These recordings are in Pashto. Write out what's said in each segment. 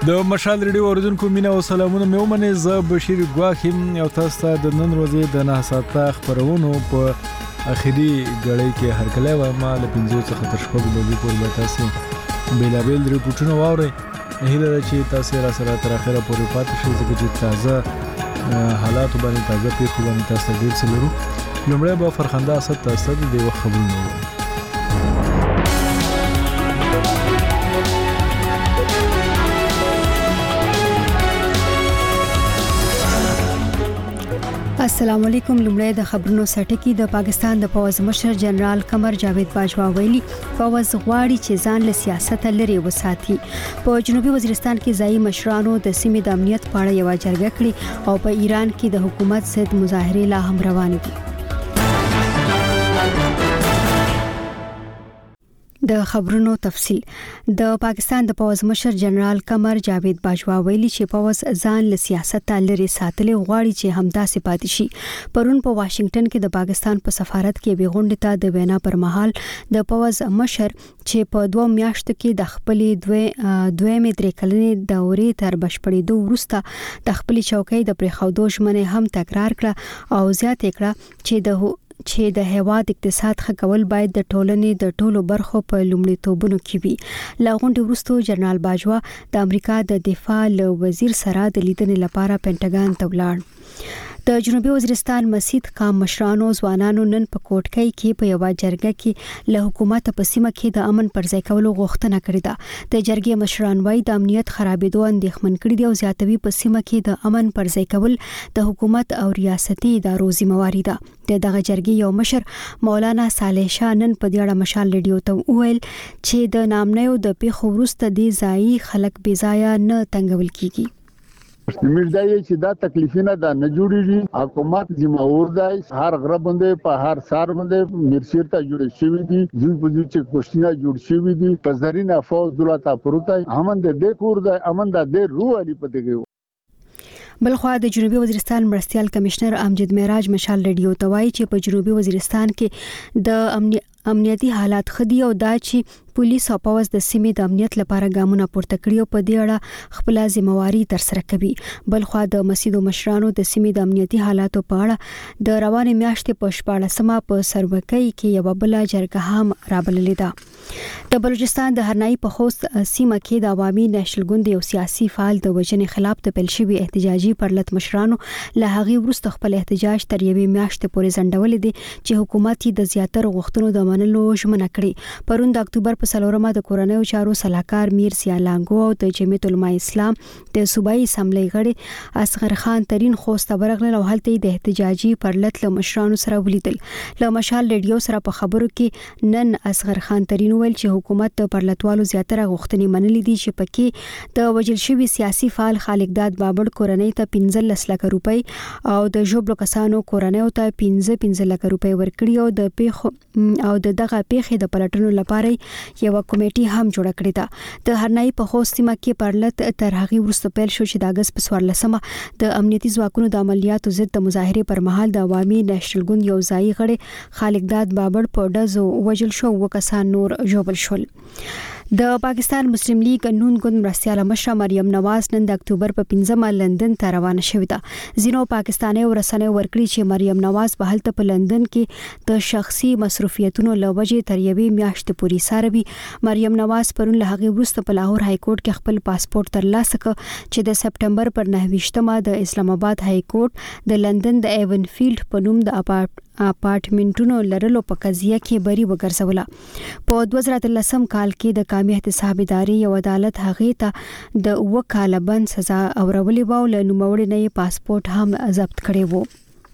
د مشال ریډیو اوریدونکو مینا او سلامونه مې ومنه. زه بشیر ګواخیم او تاسو ته د نن ورځې د 9 ساعته خبرونو په اخیری غړۍ کې هرکلی وایم. له 5 څخه تر 6 بجې پورې به تاسو بیلابیل ریپورټونه واورئ. هیله ده چې تاسو را سره تر اخره پورې پاتې شئ ځکه چې تازه حالات باندې تازه پیښو باندې تاسو ډیر څه لرو. لومړی به فرخنده اسد تاسو ته د وخت خبرونه واورئ. السلام علیکم. لومړی د خبرونو سرټکی. د پاکستان د پوځ مشر جنرال قمر جاوید باجوا ویلي پوځ غواړي چې ځان له سیاست لري وساتي. په جنوبي وزیرستان کې ځایي مشرانو د سیمې د امنیت په اړه یو جرګه کړې او په ایران کې د حکومت ضد مظاهرې لا هم روانې دي. د خبرونو تفصيل. د پاکستان د پوځ مشر جنرال قمر جاوید باجوا ویلي چې پوځ ځان له سیاست لري ساتل غواړي چې همداسې پاتې شي. پرون په واشنگټن کې د پاکستان په سفارت کې بیغونډه ته د وینا پر مهال د پوځ مشر چې په 2 میاشتو کې د خپلې دویمې درې کلنې دورې تر بشپړېدو وروسته د خپلې چوکۍ د پریخودو ژمنه هم تکرار کړه او زیاته کړه چې د هیواد اقتصاد ښه کول باید د ټولنې د ټولو برخو په لومړیتوبونو کې وي. لا غونډې وروسته جنرال باجوا د امریکا د دفاع وزیر سره د لیدنې لپاره پینټاګان ته ولاړ. د جنوبي وزیرستان مسجد قام مشرانو ځوانانو نن په کوټکۍ کې په یو جرګه کې له حکومت په سیمه کې د امن پر ځای کولو غوښتنه کړې ده. د جرګې مشران وايي د امنیت خرابېدو اندېښمن کړي دي او زیاتوي په سیمه کې د امن پر ځای کول د حکومت او ریاستي ادارو ذمہواری ده. دغه جرګې یو مشر مولانا صالح شاه نن په دې اړه مشال ریډیو ته وویل چې د نامنیو د پیښو وروسته د ځایي خلک بې ځایه نه تنګول کیږي. مردای چې دا تکلیفونه دا نه جوړیږي. حکومت ذمہوار دی. هر غره باندې په هر سار باندې مرشد ته جوړ شوی دي. زوی په دې چې کوشتنه جوړ شوی دي. په زرینه فوج دولت پروتای امن د کور د امن د روح علی پدګو. بلخوا د جنوبي وزیرستان مرستيال کمشنر امجد معراج مشال ریډیو ته وایي چې په جنوبي وزیرستان کې د امنیتي حالات خدي او دا چې پولیس او پوځ د سیمې د امنیت لپاره ګامونه پورته کړي او په دې اړه خپل ذمہواری تر سره کوي. بلخوا د مسجدو مشرانو د سیمې د امنیتي حالاتو په اړه د روانې میاشتې په 14مه په سروکۍ کې یو بل جرګه هم رابللې ده. د بلوچستان د هرنائی په خوست سیمه کې د عوامي نېشنل ګوند یو سیاسي فعال د وجنې خلاف د پیل شوی احتجاجي پرلط مشرانو له هغه وروسته خپل احتجاج تر یوې میاشتې پورې ځنډول دي چې حکومت د زیاتره غوښتنو د منلو ژمنه کړې. پرون د اکتوبر په سلورمه د کورنیو چارو صلاحکار میر سیالانګو او د جمعیت علماء اسلام د صوبایي اسمبلی غړي اصغر خان ترين خوسته برغله او هلته د احتجاجي پرلط له مشرانو سره ولیدل. له مشال ریډیو سره په خبرو کې نن اصغر خان ترين ویل چې حکومت د پرلطوالو زیاتره غوښتنې منلې دي چې پکې د وجل شوی سیاسي فعال خالقداد بابړ کورنۍ ته 15 لک روپۍ او د جوبلو کسانو کورنۍ ته 15 لک روپۍ ورکړي او د پیښو او دغه پیښې د پلټنو لپاره یو کمیټي هم جوړ کړې ده. د هرنائی په خوست سیمه کې پرلط تر هغه وروسته پیل شو چې د اگست په 14مه د امنیتي ځواکونو د عملیاتو ضد د مظاهرې پر مهال د عوامي نېشنل ګوند یو ځایي غړي خالقداد بابړ په ډزو وجل شو او کسان نور ژوبل شول. د پاکستان مسلم لیگ نون ګوند مرستياله مشره مریم نواز نن د اکتوبر په 15مه لندن ته روانه شوې ده. ځینو پاکستاني ورسنیو ورکړي چې مریم نواز په هلته په لندن کې د شخصي مصروفیتونو لوجې تر یوې میاشتې پورې ساروي. مریم نواز پرون له هغه وروسته په لاهور های کورټ کې خپل پاسپورت ترلاسه کړ چې د سپټمبر پر 9مه د اسلام آباد های کورټ د لندن د ایون فیلډ په نوم د اپارټمنټونو لرلو په قضیه کې بری وګرځوله. په 2013 کال کې د قومي احتساب ادارې یو عدالت هغه ته د 2 کال بند سزا اورولې و او له نوموړي نه پاسپورت هم ضبط کړی و.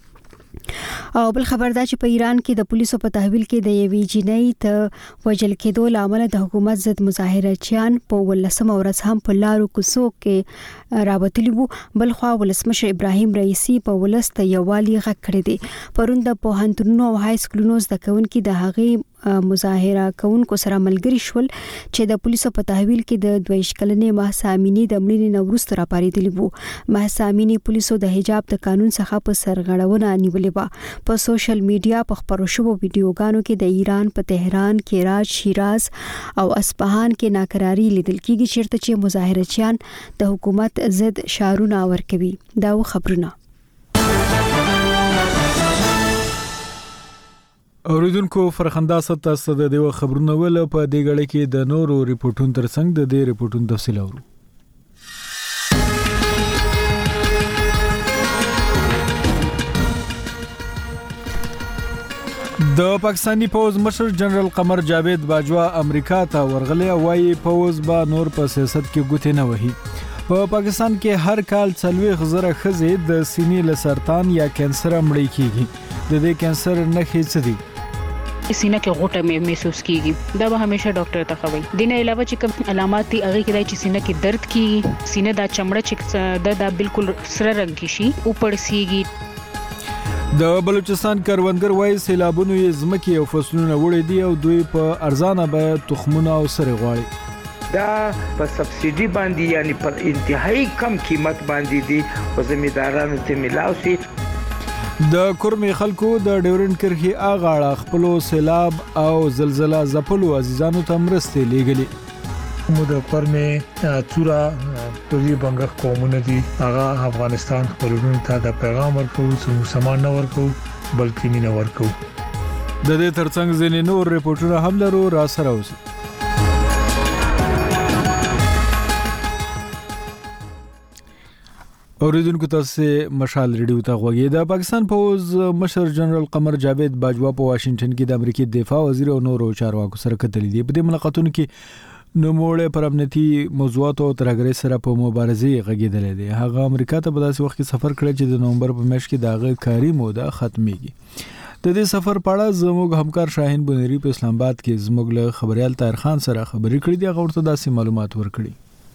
او بل خبر دا چې په ایران کې د پولیسو په تحویل کې د یوې جنۍ ته وجل کېدو لامل د حکومت ضد مظاهرچیان په 18مه ورځ هم په لارو کوڅو کې راوتلي وو. بل خوا ولسمشر ابراهیم رئیسی په ولست یووالي غږ کړی دی. پرون د پوهنتونونو او های سکولونو زده کوونکي د هغې مظاهره کوونکو سره ملګری شول چې د پولیسو په تحویل کې د 22 کلنې مهسا امینی د مړینې وروسته راپاریدلی وو. مهسا امینی پولیسو د حجاب د قانون څخه په سرغړونه نیولې و. په سوشل میډیا په خبرو شوو ویډیوګانو کې د ایران په تهران، کراچ، شیراز او اصفهان کې ناکراری لیدل کیږي چیرته چې مظاهرچیان د حکومت ضد شعارونه ورکوي. دا خبرونه اوریدونکو فرخندا ستاسو د دیو خبرونه ول په دې غړې کې د نورو ریپورتونو ترڅنګ د دې ریپورتونو تفصیل اورو. د پاکستانی پوز مشر جنرال قمر جاوید باجوا امریکا ته ورغلی وایي پوز با نور په سیاست کې ګوتې نه وهي. په پاکستان کې هر کال 40,000 ښځې د سینې له سرطان یا کینسر مړې کیږي. د دې کینسر نښې څه دي؟ سینه کې غوټه محسوس کیږي. دا به همیشه ډاکټر ته خوي. د نه علاوه چې کوم علامات دي هغه کې چې سینه کې درد کیږي، سینه دا چمړه چې دا بالکل سره رنگ کی شي او پړسیږي. د بلوچستان کروندګر وایي سیلابونو یې ځمکې او فصلونه وړي دي او دوی په ارزانه به تخمونه او سره غواړي. دا په سبسيډي باندې یعنی پر انتهایی کم قیمت باندې دي او زمیندارانو ته ملاوي. د کورمي خلکو د ډیورنډ کرخي اغاړه خپل سیلاب او زلزلہ زپلو عزیزانو ته مرسته لیږلي. مو د کورمي چورا ټولي بنګ قومونه دي هغه افغانستان خپلونو ته د پیغام ورکو چې سامان نه ورکو بلکې مینه ورکو. د دې ترڅنګ ځینې نور ریپورتونه هم لرو را سره اوسئ. اوریدونکو تاسو مشال ریډیو ته غوږی. د پاکستان پوز مشر جنرال قمر جاوید باجوا په واشنگټن کې د امریکای دفاع وزیر او نورو چارواکو سره کتلې دي. په دې ملاقاتونو کې نوموړی پر امنیتي موضوعاتو او ترهګرۍ سره په مبارزې غږیدل دي. هغه امریکا ته په داسې وخت کې سفر کړی چې د نومبر په میاشت کې دغه کاري موده ختميږي. د دې سفر په اړه زموږ همکار شاهین بنيري په اسلام آباد کې زموږ له خبريال طاهر خان سره خبرې کړې دي. هغه ورته داسې معلومات ورکړي.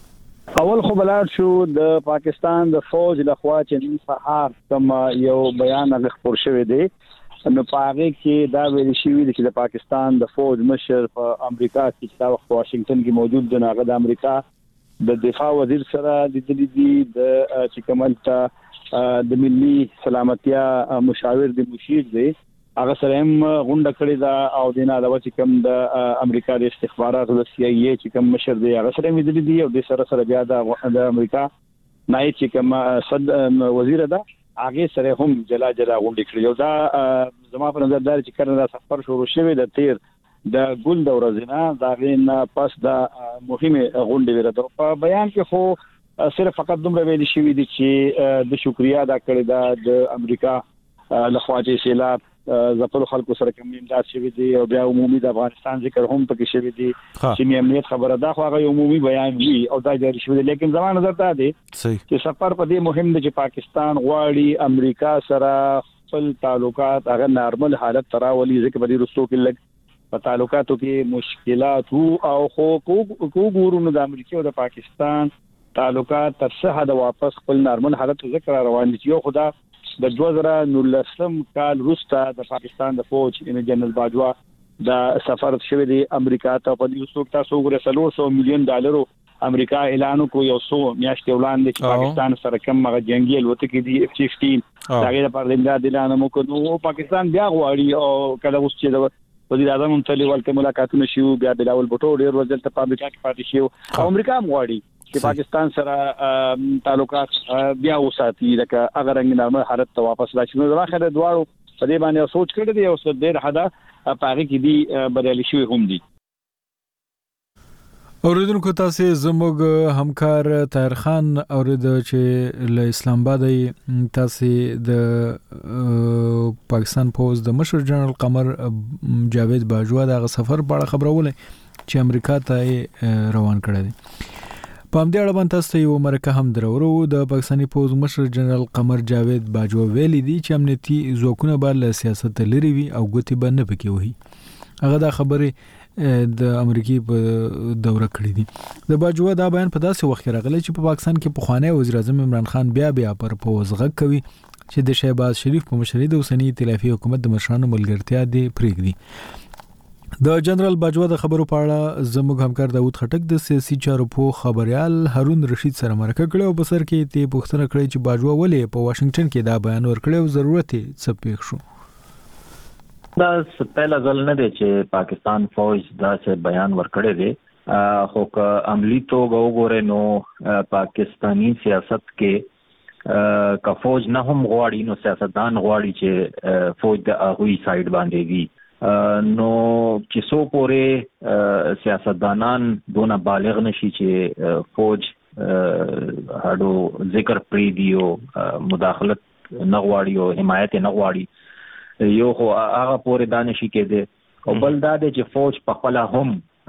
اول خو بلار شو د پاکستان د فوج لخوا چې نن سهار کوم یو بیان غوښتل شوی دی نو پاره کې دا ویل شوی دی چې د پاکستان د فوج مشر په امریکا کې چې په واشنگټن کې موجود دی هغه د امریکا د دفاع وزیر سره د دې د چې کومه د ملي سلامتیا مشاور دی مشیر دی هغه سره هم غونډه کړې ده او د نه علاوه چې کوم د امریکا د استخباراتو د سی ای ای چې کوم مشر دی هغه سره مې دي او د سره بیا د امریکا نایب چې کوم صد وزیر ده هغه سره هم جلا غونډه کړې. یو دا زما په نظر دا چې کړه سفر شروع شوی د تیر د ګل د ورځې دا غین پس د مهمه غونډه ورته په بیان کې خو صرف فقط دومره ویل شوی دی چې د شکریا ادا کړی دا د امریکا لخوا چې سیلاب زپلو خلکو سره کوم امداد شوی دی او بیا عمومي د افغانستان ذکر هم پکې شوی دی چې امنیت خبره ده خو هغه عمومي بیان وی او دا جاری شوی دی. لیکن زما نظر ته دی چې سفر په دې مهم دی چې پاکستان غواړي امریکا سره خپل تعلقات هغه نارمل حالت تراولي ځکه په دې رستو کې لګ په تعلقاتو کې مشکلات او خو ګورونو د امریکا او د پاکستان تعلقات تر څه حد واپس خپل نارمل حالت ذکر روان دي. یو خدا د 2019 کال وروسته د پاکستان د فوج جنرال باجوا د سفر شوی دی امریکا ته په دې وسوک تاسو وګورئ $300 میلیون امریکا اعلان کو یو 100 میاشتې وړاندې چې پاکستان سره کوم هغه جنگي الوتکې دي F-16 هغه لپاره د اعلان مو کوو. پاکستان بیا غواړي او کله اوس چې د وزیر اعظم ممتلي ولکه ملاقاتونه شو بیا بلاول بوټو ډیر ورځل ته پابلیکا کې پاتې شو. امریکا غواړي چې پاکستان سره تعلقات بیا وساتي لکه اگر رنګ نارمل حالت ته واپس راشي. نو راخره دواړو په دې باندې سوچ کړی دی او څه ډېر حدا پاره کې دی بدلی شوی هم دي. اوریدونکو تاسو زموږ همکار طاهر خان اورید چې له اسلام آباد تاسو د پاکستان پوز د مشر جنرال قمر جاوید باجوا د سفر په اړه خبرونه چې امریکا ته روان کړی دی. په همدې اړه باندې تاسو یو مرکه هم درورو د پاکستاني پوز مشر جنرال قمر جاوید باجوا ویلي دي چې امنیتي ځواکونه به له سیاست لري وي او ګوتې به نه پکې وي. هغه دا خبره د امریکای په دوره کړې دي. د باجوا دا بیان په داسې وخت کې راغلی چې په پاکستان کې پخوانی وزیر اعظم عمران خان بیا پر پوز غږ کوي چې د شهباز شریف په مشرۍ د اوسنی ائتلافي حکومت د مشرانو ملګرتیا دی پرېږدي. د جنرال باجوا د خبرو په اړه زموږ همکار داوود خټک د سیاسي چارو په خبريال هارون رشید سره مرکه کړې او په سر کې ته پوښتنه کړې چې باجوا ولې په واشنگټن کې دا بیان ورکړ او ضرورت یې څه پیښ شو. دا پهلا ځل نه دی چې پاکستان فوج دا څه بیان ورکړی دی، خو که عملی توګه وګورئ نو پاکستانی سیاست کې که فوج نه هم غواړي نو سیاستدان غواړي چې فوج د هغوی سایډ باندې وي. نو چې څو پورې سیاستدانان دونه بالغ نشي چې فوج هډو ذکر پری دیو مداخلت نه غواړي او حمایت نه غواړي، یو خو هغه پورې دانشي کېده او بل دا دی چې فوج په خپل هم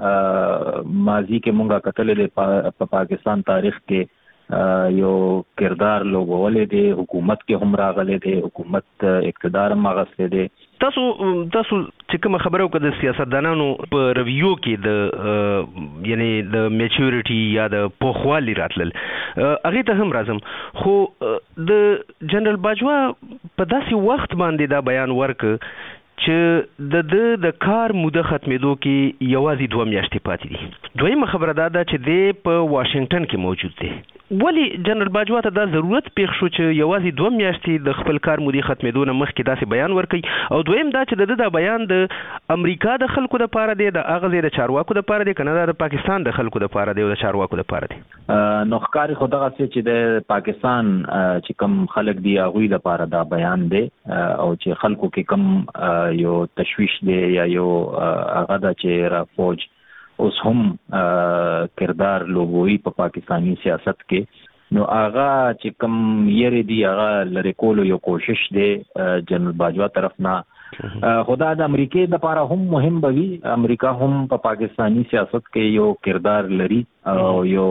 ماضی کې مونږه کتلې په پاکستان تاریخ کې یو کردار لوبولې دی، حکومت کې هم راغلي دی، حکومت اقتدار هم اغستې دی. تاسو چې کوم خبرو کې د سیاستدانانو په رویو کې د یعنی د میچورټي یا د پوخوالي راتلل هغه ته هم راځم، خو د جنرال باجوا په داسې وخت باندې دا بیان ورک چې د کار موده ختمېدو کې یوازې 2 میاشتې پاتې دي. دویمه خبره دا ده چې دی په واشنگټن کې موجود دی. ولی جنرال باجوا ته دا ضرورت پیښ شو چې یوازې 2 میاشتې د خپل کار مودې ختمېدو نه مخکې داسې بیان ورکړي؟ او دویم دا چې د بیان د امریکا د خلکو لپاره دی، د هغه ځای د چارواکو لپاره دی، کنه د پاکستان د خلکو لپاره دی او د چارواکو لپاره دی؟ نو ښکاري خو دغه چې د پاکستان چې کوم خلک دی هغوی لپاره دا بیان دی او چې خلکو کې کوم یو تشویش دی یا یو هغه دا چې را فوج اوس هم کردار لوبوي په پاکستانی سیاست کې، نو هغه چې کوم یری دی هغه لری کولو یو کوشش دی جنرال باجوا طرف نه. خدا د امریکای د لپاره هم مهم بوي، امریکا هم په پاکستانی سیاست کې یو کردار لري او یو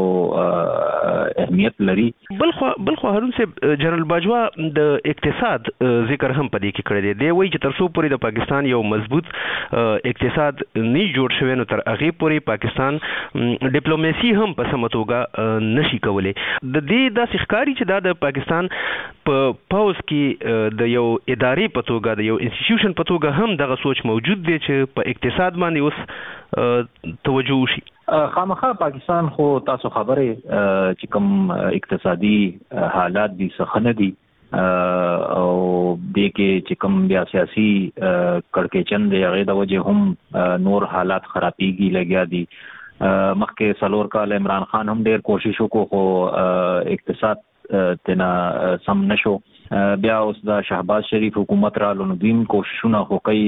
اهمیت لري. بلخو هارون صاحب جنرال باجوا د اقتصاد ذکر هم پدې کې کړی دی، وایي چې تر څو پورې د پاکستان یو مضبوط اقتصاد نه جوړ شوی نو تر هغه پورې پاکستان ډیپلوماسي هم په سمه توګه نشي کولای. د دې داسې ښکاري چې دا د پاکستان په پاوز کې د یو ادارې په توګه د یو انسټیټیوشن په توګه هم دغه سوچ موجود دی چې په اقتصاد باندې اوس توجه وشي. خامخا پاکستان خو تاسو خبره چې کوم اقتصادي حالات دي سخنه دي او د کې چې کوم بیا سیاسي کړکېچن دی هغه د وجه هم نور حالات خرابېږي لګیا دي. مخکې 4 کال عمران خان هم ډېر کوشش وکړو خو اقتصاد تنا سم نشو، بیا اوس د شهباز شریف حکومت را لوندیم کوششونه خو کوي،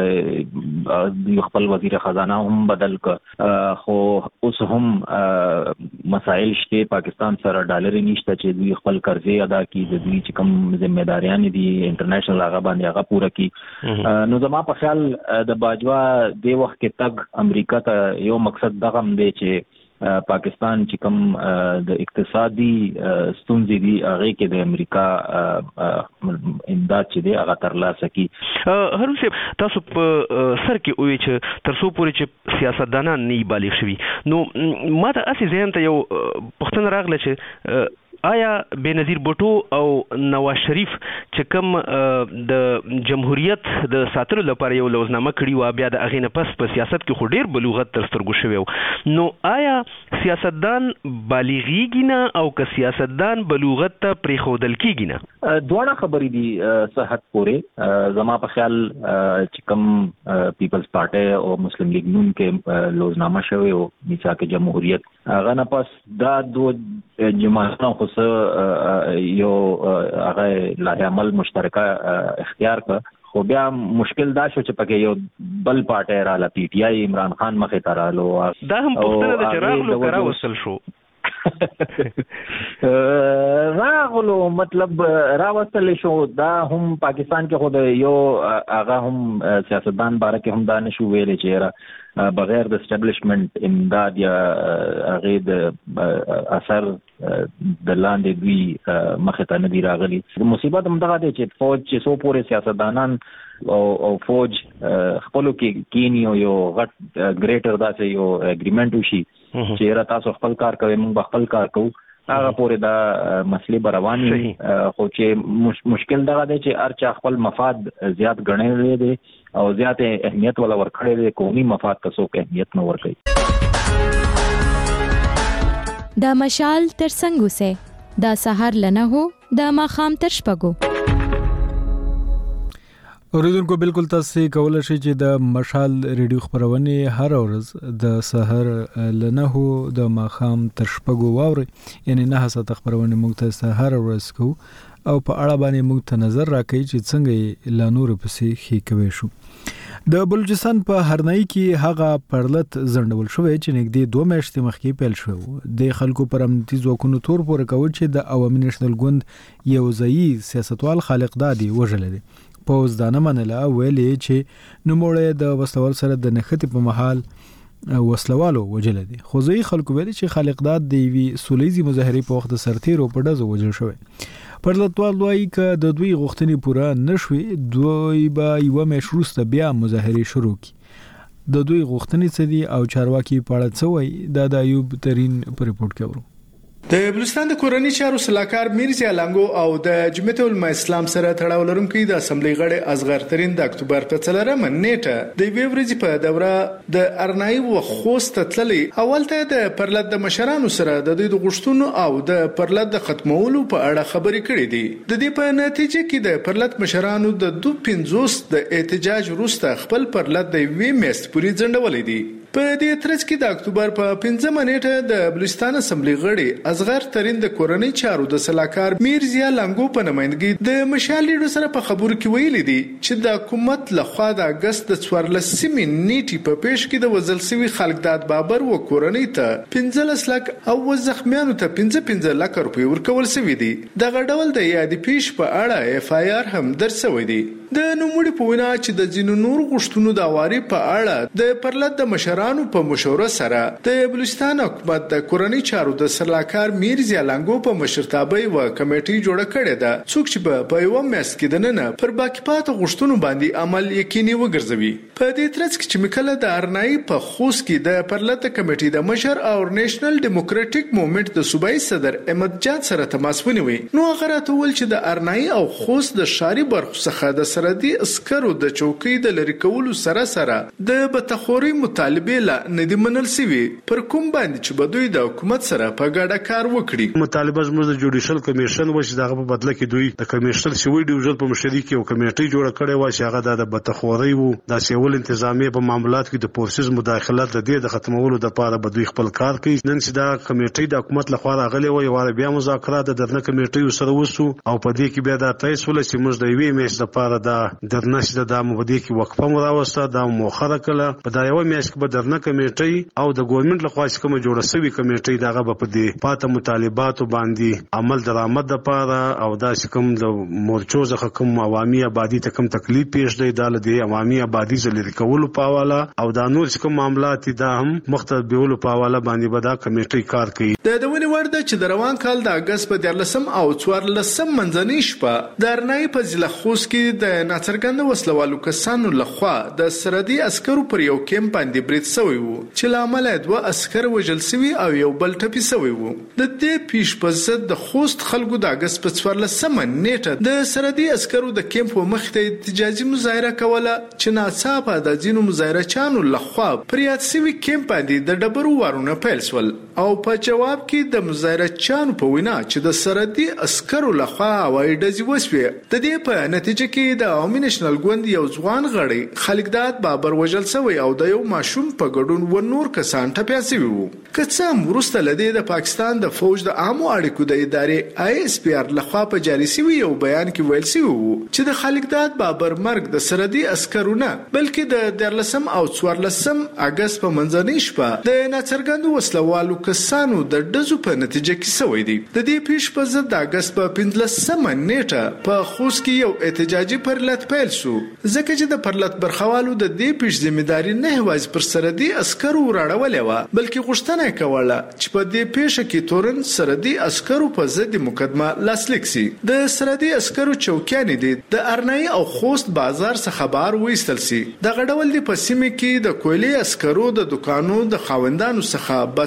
خپل وزیر خزانه هم بدل ک، خو اوس هم مسائل شته پاکستان سره ډالر نشته چې دوی خپل قرضې ادا کړي، د دوی چې کوم ذمہداریان دي انټرنیشنل هغه باندې هغه پوره کړي. نو زما په خیال د باجوا د وخت کې تګ امریکا ته یو مقصد دغه هم دی چې پاکستان چې کوم د اقتصادي ستونزې دي هغه کې د امریکا امداد چې دی هغه ترلاسه کړي. هارون صاحب تاسو په سر کې وایي چې تر څو پورې چې سیاستدانان نه بالغ شوي، نو ما ته اسې ذهن ته یو پوښتنه راغله چې آیا بېنظیر بوټو او نواز شریف چې کوم د جمهوریت د ساتلو لپاره یو لوزنامه کړې وه، بیا د هغې نه پس په سیاست کې خو ډېر بلوغت تر سترګو شوی و، نو آیا سیاستدان بالغېږي نه او که سیاستدان بلوغت ته پرېښودل کېږي نه؟ دواړه خبرې دي صحت پورې. زما په خیال چې کوم پیپلز پارټي او مسلم لیگ نون کې لوزنامه شوی و میثاق جمهوریت، هغه نه پس دا دو جماعتونه خو یو هغه لایحه عمل مشترکه اختیار کړ، خو بیا مشکل دا شو چې پکې یو بل پارټي رااله، پی ټی آی عمران خان مخې ته رالو. دا هم پوښتنه ده چې راغلو که راوستل شو؟ راغلو مطلب راوستل شو، دا هم پاکستان کې خود یو هغه هم سیاستدان باره کې هم دا نشو ویلی چې بغیر د اسټابلیشمنت امداد یا هغې د اثر د لاندې دوی مخې ته نه دي راغلي. مصیبت هم دغه دی چې فوج چې څو پورې سیاستدانان او فوج خپلو کې کینی او یو غټ ګریټر داسې یو اګریمنټ وشي چې را تاسو خپل کار کوئ موږ به خپل کار کوو، هغه پورې دا مسلې برواني خو چې مشکل دا دی چې ارچا خپل مفاد زیات غنړې دي او زیات اهمیت ولا ورکړي دي قومي مفاد ته څوک اهمیت نه ورکړي. دا مشال تر څنګه سه دا سحر لنه هو دا ماخام تر شپګو. اوریدونکو بالکل تاسو کولای شئ چې د مشال ریډیو خبرونه هر ورځ د سحر لنه هو د ماخام تر شپږو واوري، یعنی نه هڅه خبرونه موږ ته هر ورځ کو او په اړه باندې موږ ته نظر راکړي چې څنګه لا نور پسې خې کوي شو. د بلوچستان په هرنای کې هغه پرلط زندول شوې چې نږدې 2 میاشتې مخکې پیل شو. د خلکو پر امنیتي ځواکونو تور پورې کول چې د عوامي نېشنل ګوند یو ځایي سیاستوال خالق دادی وژل دي. پوز دانه منله ویلې چې نوموړی د وسلوال سره د نښتې په محل وسلوالو وجل دي. خو ځای خلکو ویلي چې خالق داد د وی سولېزي مظاهرې په وخت سرتیرو په ډزو وجل شوی. پرلطوال وایي چې د دوی غوښتنې پوره نشوي، دوی به یو مشروسته بیا مظاهرې شروع کړي. د دوی غوښتنې څه دي او چارواکي په اړه څه وایي، دا د ایوب ترين په ریپورت کې ورو. د بلوچستان د کورنۍ چارو سلاکار میرزا لنګو او د جمعیت العلماء اسلام سره تړاو لرونکي د اسمبلی غړي اصغر ترين د اکتوبر په 4 نیټه د وی ورځې په دوره د ارنای و خوست تللی اولته د پرلط د مشرانو سره د دوی د غشتونو او د پرلط د ختمولو په اړه خبرې کړې دي. د دې په نتیجه کې د پرلط مشرانو د 250 د احتجاج وروسته خپل پرلط د وی میست پوری ځندولې دي. په دې ترڅ کې د اکتوبر په 5 نیټه د بلوچستان اسمبلی غړي اصغر ترين د کورنۍ چارو د سلاکار میرزا لنګو په نمائندګۍ د مشال لیډر سره په خبرو کې ویلي دي چې د حکومت لخوا د اگست د 14 نیټې په پیش کې د وزل سوي خالقداد بابر و کورنۍ ته 15 لک او زخمیانو ته 15 لک روپۍ ورکول شوې دي. دغه ډول د یادې پیش په اړه اف آی آر هم درسوي دي. د نوموړي په وینا چې د ځینو نور غشتونو د اواري په اړه د پرلط د مشرانو په مشوره سره د بلوچستان حکومت د کورنۍ چارو د سلاکار میرزا لنګو په مشرتابه و کمیټي جوړه کړې ده، څوک چې په یو میاشت کې دننه پر باقی پاتې غشتونو باندې عمل یقیني وګرځوي. په دې ترڅ کې چې مکله د ارنای په خوست کې د پرلط کمیټي د مشر او نېشنل ډیموکراټیک موومېنټ د صوبایي صدر احمد جان سره تماس ونیوي، نو هغه راته ویل چې د ارنای او خوست د شاري برخو څخه د سرحدي عسکرو د چوکۍ د لری کولو سره د بتخوري مطالبه لا ندی منل سوي، پر کوم باندې چې بدوی د حکومت سره په ګډه کار وکړي. مطالبه زموږ د جوډیشل کمیشن و چې دغه په بدله کې دوی د کمیشنر سوي ډیویژن په مشرۍ کې یو کمیټي جوړه کړې و چې هغه د بتخوري وو د سیول انتظامی په معاملات کې د پورسز مداخلت د ختمولو د لپاره بدوی خپل کار کوي. نن چې دا کمیټي د حکومت لخوا راغلي و یو بیا مذاکرات د درنه کمیټي سره وسو او په دې کې بیا د تایید ول چې موږ د یوې میاشتې لپاره د درنه د مبادی کې وقفه مراوسته د موخره کړه. په دا یو میاشت کې به درنه کمیټي او د ګورنمنت لخوا چې کوم جوړه شوی کمیټي دغه په دې پاته مطالباتو باندې عمل درآمد لپاره او دا چې کوم د مورچو ځخه کوم عوامي آبادی ته کوم تکلیف پیښ دی د لدی عوامي آبادی زلری کولو په حواله او دا نور چې کوم معاملات دا هم مختلف بیولو په حواله باندې به دا کمیټي کار کوي. د دونی ورده چې د روان کال د اگست په 14 او 14 منځنۍ شپه د ارنای په ضلع خوست کې د ناڅرګند وسلوالو کسانو لخوا د سرحدي عسکرو پر یو کیمپ باندې برید شوی وو چې لامل 2 عسكر وژل شوی او یو بل ټپي شوی وو. د دې پیش په ضد د خوست خلکو د اگست په 14 نیټه د سرحدي عسکرو د کیمپ په مخ ته احتجاجي مظاهره کوله چې ناڅاپه د ځینو مظاهرچیانو لخوا پر یاد شوی کیمپ باندې د ډبرو وارونه پیل شول او په جواب کې د مظاهرچیانو په وینا چې د سرحدي عسکرو لخوا هوایي ډزې وشوې. د دې په نتیجه کې د عوامي نېشنل ګوند یو ځوان غړی خالقداد بابر وژل شوی او د یو ماشوم په ګډون و نور کسان ټپي شوي وو. که څه هم وروسته له دې د پاکستان د فوج د عامو اړیکو د ادارې آی اس پی آر لخوا په جاري شوي یو بیان کې ویل شوی وو چې د خالقداد بابر مرګ د سرحدي عسکرو نه بلکې د 14 او 14 اگست په منځنۍ شپه د ناڅرګندو وسلوالو کسانو د ډزو په نتیجه کې شوی دی. د دې پیش په ضد د اگست په 15 نیټه په خوست کې یو احتجاجي پرلط پیل شو ځکه چې د پرلط برخوالو د دې پیش ذمہداري نه هواز پر سرحدي عسکرو راړولې و بلکې غوښتنه کوله چې په دې پیښه کې تورن سرحدي عسکرو په ضد مقدمه لاسلیک شي. د سرحدي عسکرو چوکیان دي د ارنای او خوست بازار څخه بار وېستل شي. د غډول دی په سیمه کې د کویلې عسکرو د دکانو د خاوندانو څخه بتا یا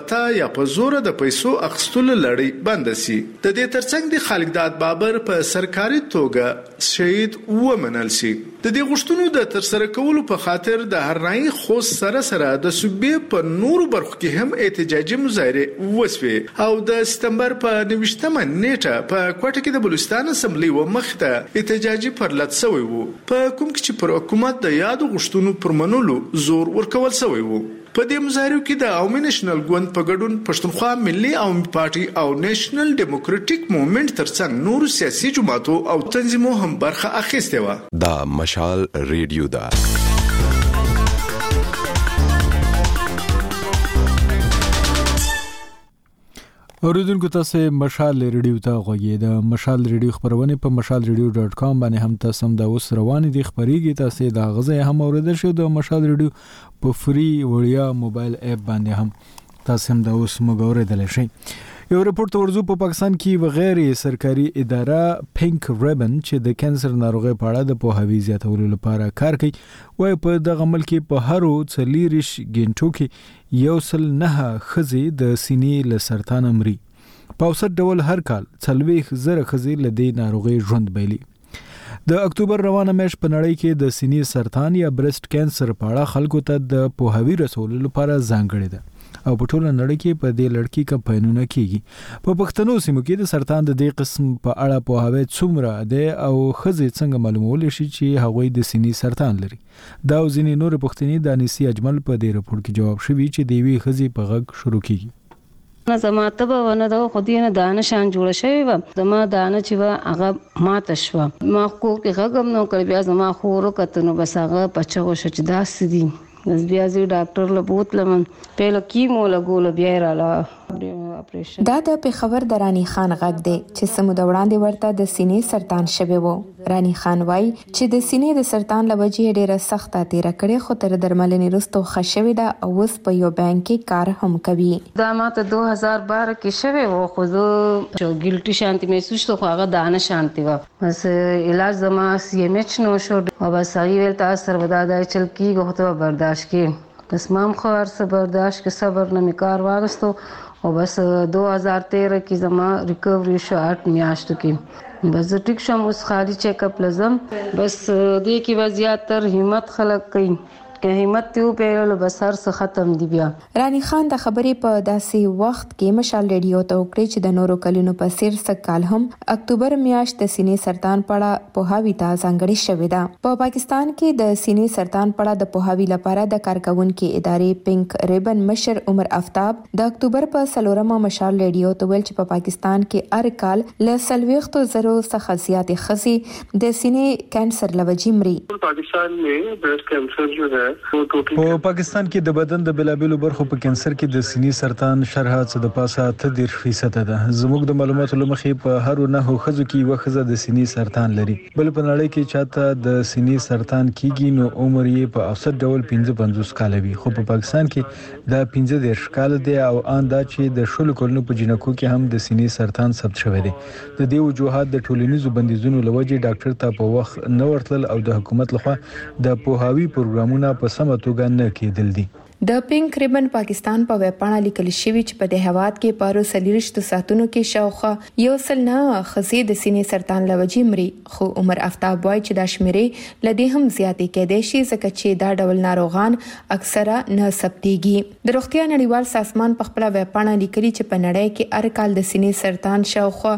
په زور د پیسو اخستلو لړۍ بند شي. د دې ترڅنګ د خالقداد بابر په سرکاري توګه شهید ومنل شي. د دې غوښتنو د ترسره کولو په خاطر د هرنايي خوست سره د صوبې په نورو برخو کې هم احتجاجي مظاهره وسوي او د سپتمبر په 29مه نیټه په کوټه کې د بلوچستان اسمبلی و مخته احتجاجي پرلط شوی وو، په کوم کې چې پر حکومت د یادو غوښتنو پر منلو زور ورکول شوی وو. په دې مظاهرو کې د عوامي نېشنل ګوند په ګډون پښتونخوا ملي عوامي پارټي او نېشنل ډیموکراټیک موومېنټ ترڅنګ نور سیاسي جماعتو او تنظیمو هم برخه اخیسته و. دا مشال ریډیو دا اوریدونکو تاسو مشال ریډیو ته غوږی د مشال ریډیو خبرونه په mashalradio.com باندې هم تاسو هم د اوس روانې دي خبريږي. تاسو د غزه هم اوریدل شو د مشال ریډیو په فری وړیا موبایل اپ باندې هم تاسو هم د اوس موږ شي. یو رپورت ورزو په پاکستان کې بغیر سرکاري اداره پینک ریبن چې د کانسر ناروغي په اړه د پوهاوی زیاتولو لپاره کار کوي وای په دغه ملک په هرو 40 غنټو کې یو سل نه خزي د سینې له سرطان مري. په اوسط ډول هر کال 40,000 خزي له دې ناروغي ژوند بایلي. د اکتوبر روانه مېش په نړۍ کې د سینې سرطان یا برست کانسر په اړه خلکو ته د پوهاوی رسولو لپاره ځانګړې ده او په ټوله نړۍ کې په دې لړ کې کمپاینونه کیږي. په پښتنو سیمو کې د سرطان د دې قسم په اړه پوهاوی څومره ده او خزي څنګه معلومول شي چې هغوی د سینې سرطان لري. دا ځینې نور پښتني دانسي اجمل په دې رپورت کې جواب شوی چې د وی خزي په غږ شروع کیږي. زما ته به ونه دا خو دې نه دانه شان جوړ شوی و، زما دانه چې و هغه ماته شو، ما کو کې غږم نو کړ، بیا زما خور کتنو بس هغه پچو شو چې داسې دي. بس بیا زه ډاکټر له بوتلم په کیمو لګول بیا رااله اپریشن. دا د پیښور د رانی خان غږ دی چې سمو د وړاندې ورته د سینې سرطان شوی وو. رانی خان وای چې د سینې د سرطان لوجې ډیره سخته تیر کړې خو تر درملنې وروسته خښوي دا او اوس په یو بانک کې کار هم کوي. دا ماته 2012 کې شوی وو خو زه چې ګلټي شانتي محسوس شو خو هغه دانه شانتي و، بس علاج زما سی ام ایچ نو شو او بس هغه ول تاثیر ودادا چل کیږي خو ته برداشت کې بس مام خو ارسه برداشت کې صبر نه میکار واغستو او بس 2013 کې زما ریکوری شو 8 میاشتو کې بس ټیک شوم. اوس خالي چیک اپ لازم بس دې کې وضعیت تر همت خلق کوي که همت ته په بس هر څه ختم دی. بیا رانی خان د خبرې په داسې وخت کې مشال ریډیو ته وکړي چې د نورو کلونو په څیر سکال هم اکتوبر میاشت د سینې سرطان پړه پوهاوی ته ځانګړې شوې ده. په پاکستان کې د سینې سرطان پړه د پوهاوی لپاره د کارکونکو ادارې پینک ریبن مشر عمر افتاب د اکتوبر په 4مه مشال ریډیو ته ویل چې په پاکستان کې هر کال له 40,000 څخه زیات خزي د سینې کانسر لوجې مري. پاکستان में breast cancer जो है په پاکستان کې د بدن د بلابلو برخو په کانسر کې د سینې سرطان شرح څه د پاسه 30% ده. زموږ د معلوماتو لمخې په هر نه خزو کې یو خزه د سینې سرطان لري، بل په نړۍ کې چاته د سینې سرطان کیږي نو عمر یې په اوسط ډول 55 کال وي، خو په پاکستان کې دا 15 کال دی او ان دا چې د شلو کلونو په جنکو کې هم د سینې سرطان ثبت شوی دی. د دې وجوهات د ټولنیزو بندیزونو لوجې ډاکټر ته په وخت نه ورتل او د حکومت لخوا د پوهاوی پروګرامونه په سمه توګه نه کېدل دي. د پینک ریبن پاکستان په ویب پاڼه لیکل شوی چې په د هواد کې پارو 40 ساتونو کې شاوخه یو سل نه خزي د سینې سرطان لوجې مري، خو عمر افتاب وای چې دا شمیرې لدی هم زیاتې کېدې شي ځکه چې دا ډول ناروغان اکثره نه ثبتېږي. د روغتیا نړیوال سازمان په خپل ویب پاڼه لیکلي چې په نړۍ کې هر کال د سینې سرطان شاوخه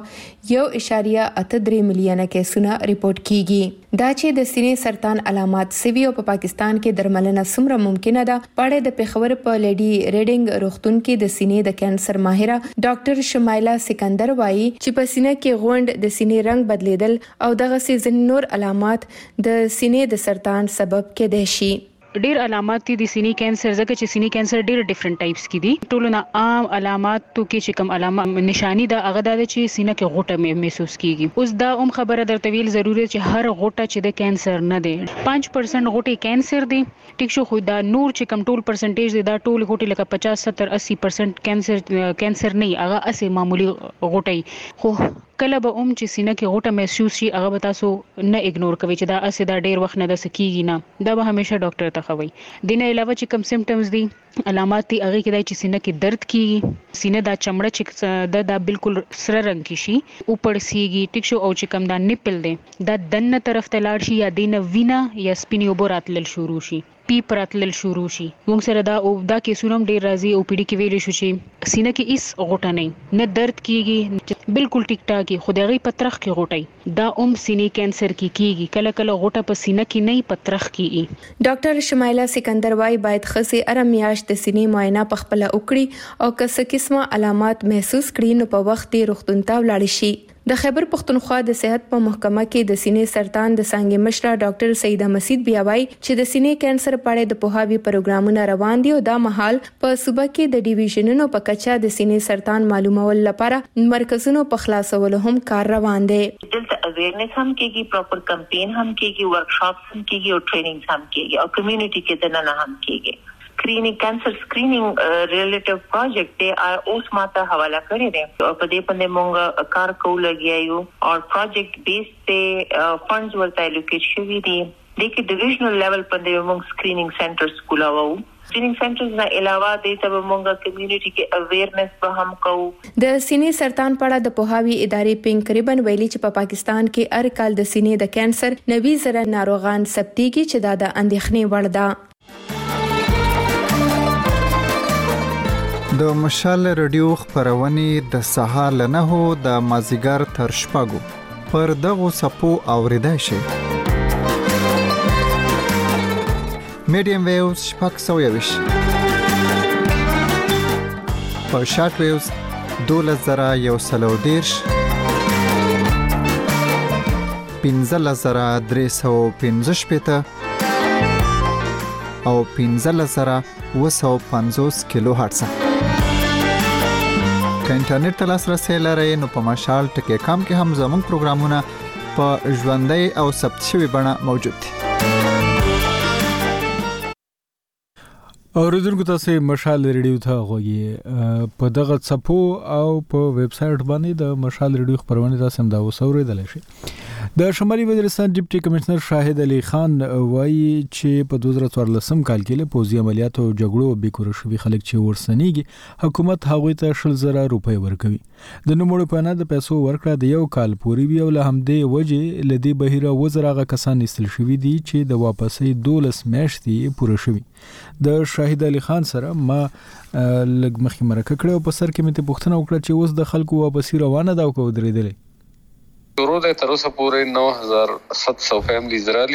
1.83 میلیونه کیسونه ریپورت کیږي. دا چې د سینې سرطان علامات سوي او په پاکستان کې درملنه څومره ممکنه ده پړې د پیښور په لیډي ریډینګ روغتون کې د سینې د کانسر ماهره ډاکټر شمایلا سکندر وایي چې په سینې کې غونډ د سینې رنگ بدلیدل او دغه سیزن نور علامات د سینې د سرطان سبب کېدای شي. ډیر علامات دي د سینې کانسر ځکه چې سینې کانسر ډیر ډیفرنٹ ټایپس کې دي. ټولو نه عام علامات تو کې چې کوم علامه نشانی ده هغه د چې سینې کې غوټه محسوس کیږي. اوس دا خبره درته ویل ضروري چې هر غوټه چې د کانسر نه ده 5% غوټه کانسر دي ټیک شو، خو دا نور چې کوم ټول پرسنټیج دي دا ټول غوټه لکه 50 70 80% کانسر نه هغه اسې معمولی غوټه، خو کله به چې سینه کې غوټه محسوس شي هغه به تاسو نه اګنور کوئ چې دا اسه دا ډیر وخت نه د سکیږي نه دا به همیشه ډاکټر ته خوي دینه علاوه چې کوم سیمټمز دي علامات دي هغه کې د سینه کې درد کیږي سینه دا چمړه چې دا بالکل سره رنگ کی شي او پړسیږي ټیک شو او چې کوم دا نپل دي دا دنه طرف ته لاړ شي یا دینه وینا یا سپینی وبراتل شروع شي پیپ راتل شروع شي موږ سره دا کیسونه ډیر راځي او پیډي کې ویل شو چې سینه کې هیڅ غوټه نه درد کیږي بالکل ټیک ټاک خدایي پترخ کې غوټي دا سینې کینسر کیږي کله کله غوټه په سینه کې نه پترخ کیږي ډاکټر شمایلا سکندر وايي باید خسي ارمیاش د سینې معاینه په خپل وکړي او که څه قسمه علامات محسوس کړي نو په وخت روغتون ته ولاړ شي د خیبر پختونخوا د صحت په محکمه کې د سینې سرطان د څنګه مشره ډاکټر سیده مسید بیا وايي چې د سینې کانسر په اړه د پوهاوی پروګرامونه روان دي او دا مهال په صوبه کې د ډیویژنونو په کچا د سینې سرطان معلومول لپاره مرکزونو په خلاصولو هم کار روان دي دلته اویرنس هم کېږي پراپر کمپین هم کېږي ورکشاپس هم کېږي او ټریننګز هم کېږي او کمیونټي کې د نه هم کېږي screening cancer screening relative project दे اوس ماته حواله کړی دی او په دې باندې موږ کار کوو لګیایو او پروجیکټ بیس ته فندز ورته الوکیټ شوی دي د کې ډیویژنل لیول باندې موږ سکرینینګ سنټرز کولاو سکرینینګ سنټرز نه علاوه د ته موږ کمیونټي کې اویرنس به هم کوو د سینې سرطان په اړه د پوهاوی ادارې پینګ قریبن ویلي چې په پاکستان کې هر کال د سینې د کانسر 90,000 ناروغان ثبتېږي چې دا د اندېښنې وړ ده د مشال رادیو خبرونه د سهار له 9 د مازیګر تر شپږو پر دغه سپو اوریدای شي میډیم ویوز شپږ سویوش په شارټ ویوز 2110 15315 او 15750 کیلو هرتز که انټرنیټ ته لاسرسي لرئ نو په مشال ټکی کام کې هم زموږ پروګرامونه په ژوندۍ او ثبت شوی بڼه موجود دي اوریدونکو تاسو مشال ریډیو ته غوږی په دغه صفو او په ویب سټ باندې د مشال ریډیو خبرونه تاسو هم دا وسوریدل شي د شمالي وزیرستان ډیپټي کمشنر شاهد علي خان وایي چې په 2014 کال کې له پوزي عملیات او جګړو بیکور شوی خلک چې ورسنیږي حکومت هغوی ته 100,000 روپۍ ورکوي د نوموړو په نه د پیسو ورکړه د یو کال پورې وی او له همدې وجه لدی بهیره وزراغه کسان استل شوی دي چې د واپسې 12 میاشتې پوره شوی د شاهد علي خان سره ما لګ مخکې مرکه کړو په سر کې مې ته پوښتنه وکړه چې اوس د خلکو واپسې روانه دا کو درېدلې شروع د تر اوسه پورې 9700 فیملیز رالی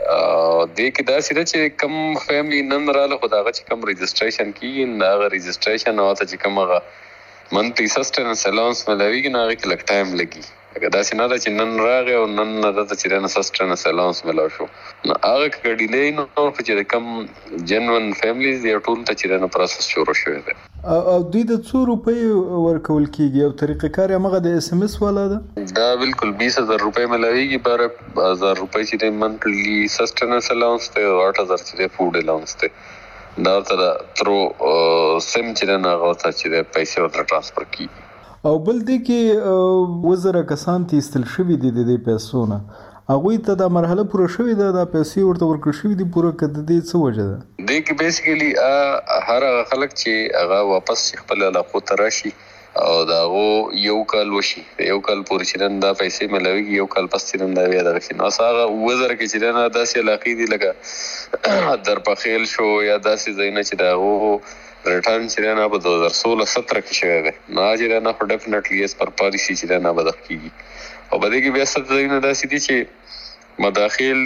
د کې دا سره چې کم فیملی نن رااله خداغه چې کم رجسټریشن کیږي دا رجسټریشن او ته چې کومه منتلی سسټیننس الاونس ملوي نه کې لګ ټایم لګي اګه دا څنګه چې نن راغی او نن د چې سسټیننس الاونس ملو شو هغه کډی نه نو چې کم جنون فیملیز دی ټول ته چې پروسس شروع شوی دی او دوی د 2 روپۍ ورکول کیږي او طریقې کار هغه د اس ام اس والا ده دا بالکل 20000 روپۍ ملويږي 12000 روپۍ چې منتلی سسټیننس الاونس ته او 8000 چې فود الاونس ته دا تر ترو سم چې نه غوښته چې پیسې ورته ټرانسفر کیږي او بل دی کې وزره کسان تی استل شوی دي د پیسو نه هغه ته د مرحله پوره شوی ده د پیسې ورته ورکړ شوی دي پوره کده دي څه وجه ده د کې بیسیکلی هر خلک چې هغه واپس خپل علاقو ته راشي او داغه یو کال وشي یو کال پورې چې دا پیسې ملوي یو کال پس چې دا وی دا شي نو هغه وزره کې چې نه داسې علاقې دي لکه درپخیل شو یا داسې زینه چې داغه ریټرن چې نه په 2016-17 کې شوی دی نو چې نه خو ډیفینټلی اس پر پالیسی چې نه بدل کیږي او بده کې بیا ست زینه داسې دي چې مداخل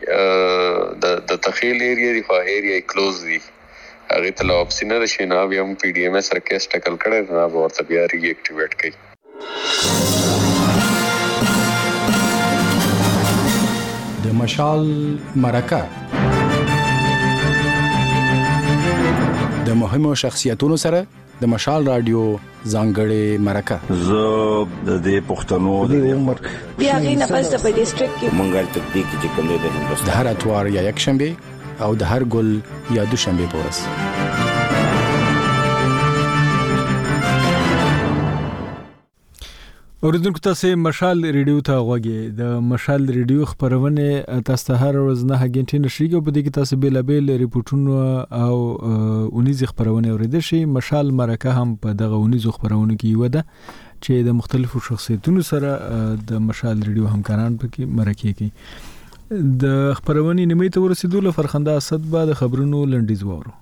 دي د تخیل ایریا دی خو ایریا کلوز دی هغه ته لا اپشن نه شي نه بیا هم پی ډی ام اس ریکوست ټکل کړي نه ورته بیا ری ایکټیویټ کړي د مشال مرکه د مهمو شخصیتونو سره د مشال رادیو ځانګړې مرکه زه د دې پښتنو د عمر بیا غینه پس په ډیسټریکټ کې مونږه تطبیق چې کوم د هندوستان د هر اتوار یا یک شنبه او د هر ګل یا دوشنبه پورس اوریدونکو تاسو مشال ریډیو ته غوږی د مشال ریډیو خبرونه تاسو ته هر ورځ نه غنټه نشریږي په دې کې تاسو بیلابل ریپورتونه او اونیز خبرونه اوریدل شي. مشال مرکه هم په دغه اونیز خبرونه کې یو ده چې د مختلفو شخصیتونو سره د مشال ریډیو همکاران پکې مرکه کوي. د خبرونه نیمه ته ورسېدو له فرخنده اسد بعد خبرونو لنډیز وورو.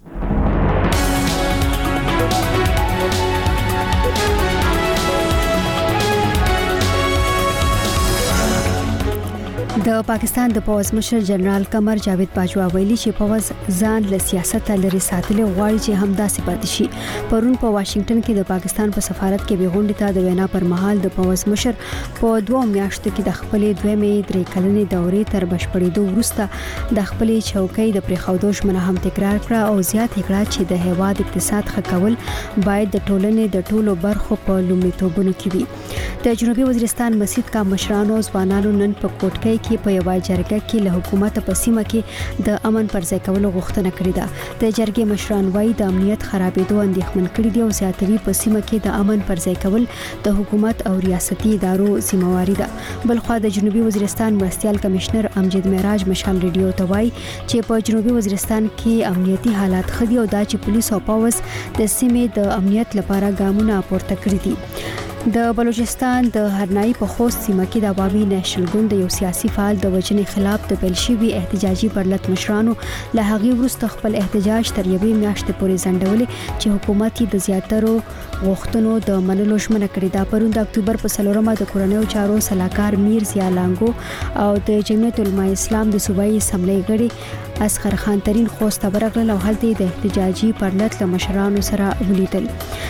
د پاکستان د پوز مشر جنرال قمر جاوید باجوا ویلي چې پوز ځان له سیاست لري ساتل غواړي چې همداسې پاتې شي. پرون په واشنگټن کې د پاکستان په سفارت کې به غونډه ته د وینا پر مهال د پوز مشر په 2 میاشتو کې د خپلې 2 مې 3 کلنې دورې تر بشپړېدو وروسته د خپلې چوکۍ د پریخودو ژمنه هم تکرار کړه او زیات کړه چې د هیواد اقتصاد ښه کول باید د ټولنې د ټولو برخو په لومړیتوبونو کې وي. د جنوبي وزیرستان مسجد کا مشرانو ځوانانو نن په کوټکۍ کې په یوه جرګه کې له حکومت په سیمه کې د امن پر ځای کولو غوښتنه کړې ده. د جرګې مشران وايي د امنیت خرابېدو اندېښمن کړي دي او زیاتوي په سیمه کې د امن پر ځای کول د حکومت او ریاستي ادارو ذمہواری ده. بلخوا د جنوبي وزیرستان مرستیال کمشنر امجد معراج مشال ریډیو ته وايي چې په جنوبي وزیرستان کې امنیتي حالات ښه دي او دا چې پولیس او پوز د سیمې د امنیت لپاره ګامونه پورته کړي دي. د بلوچستان د هرنائی په خوست سیمه کې د عوامي نېشنل ګوند یو سیاسي فعال د وجنې خلاف د پیل شوي احتجاجي پرلط مشرانو له هغې وروسته خپل احتجاج تر یوې میاشتې پورې ځنډولې چې حکومت یې د زیاترو غوښتنو د منلو ژمنه کړې ده. پرون د اکتوبر په 4مه د کورنیو چارو سلاکار میر ضیا لانګو او د جمعیت علماء اسلام د صوبایي اسمبلی غړي اسخر خان ترين خوست برغل او هلته د احتجاجي پرلط له مشرانو سره ولیدل.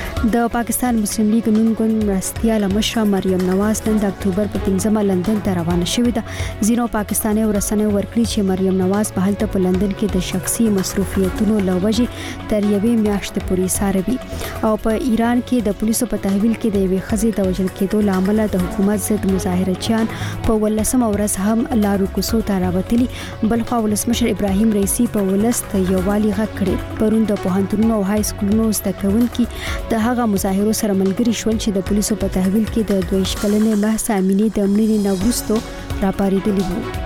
د پاکستان مسلم لیگ نون ګوند مرستیال مشره مریم نواز نن د اکتوبر په 15مه لندن ته روانه شوې ده. ځینو پاکستاني ورسنیو ورکړي چې مریم نواز په هلته په لندن کې د شخصي مصروفیتونو لوجې تر یوې میاشتې پورې ساروي او په ایران کې د پولیسو په تحویل کې د یوې ښځې د وژل کېدو لامل د حکومت ضد مظاهرچیان په 18مه ورځ هم لارو کوڅو ته راوتلي. بلخوا ولسمشر ابراهیم رئیسی په ولست یووالي غږ کړي. پرون د پوهنتونونو او های سکولونو زده کوونکي د هغه مظاهرو سره ملګري شول چې د پولیسو په تحویل کې د 2 کلنې محسا امینی د مړینې نه وروسته راپاریدلي وو.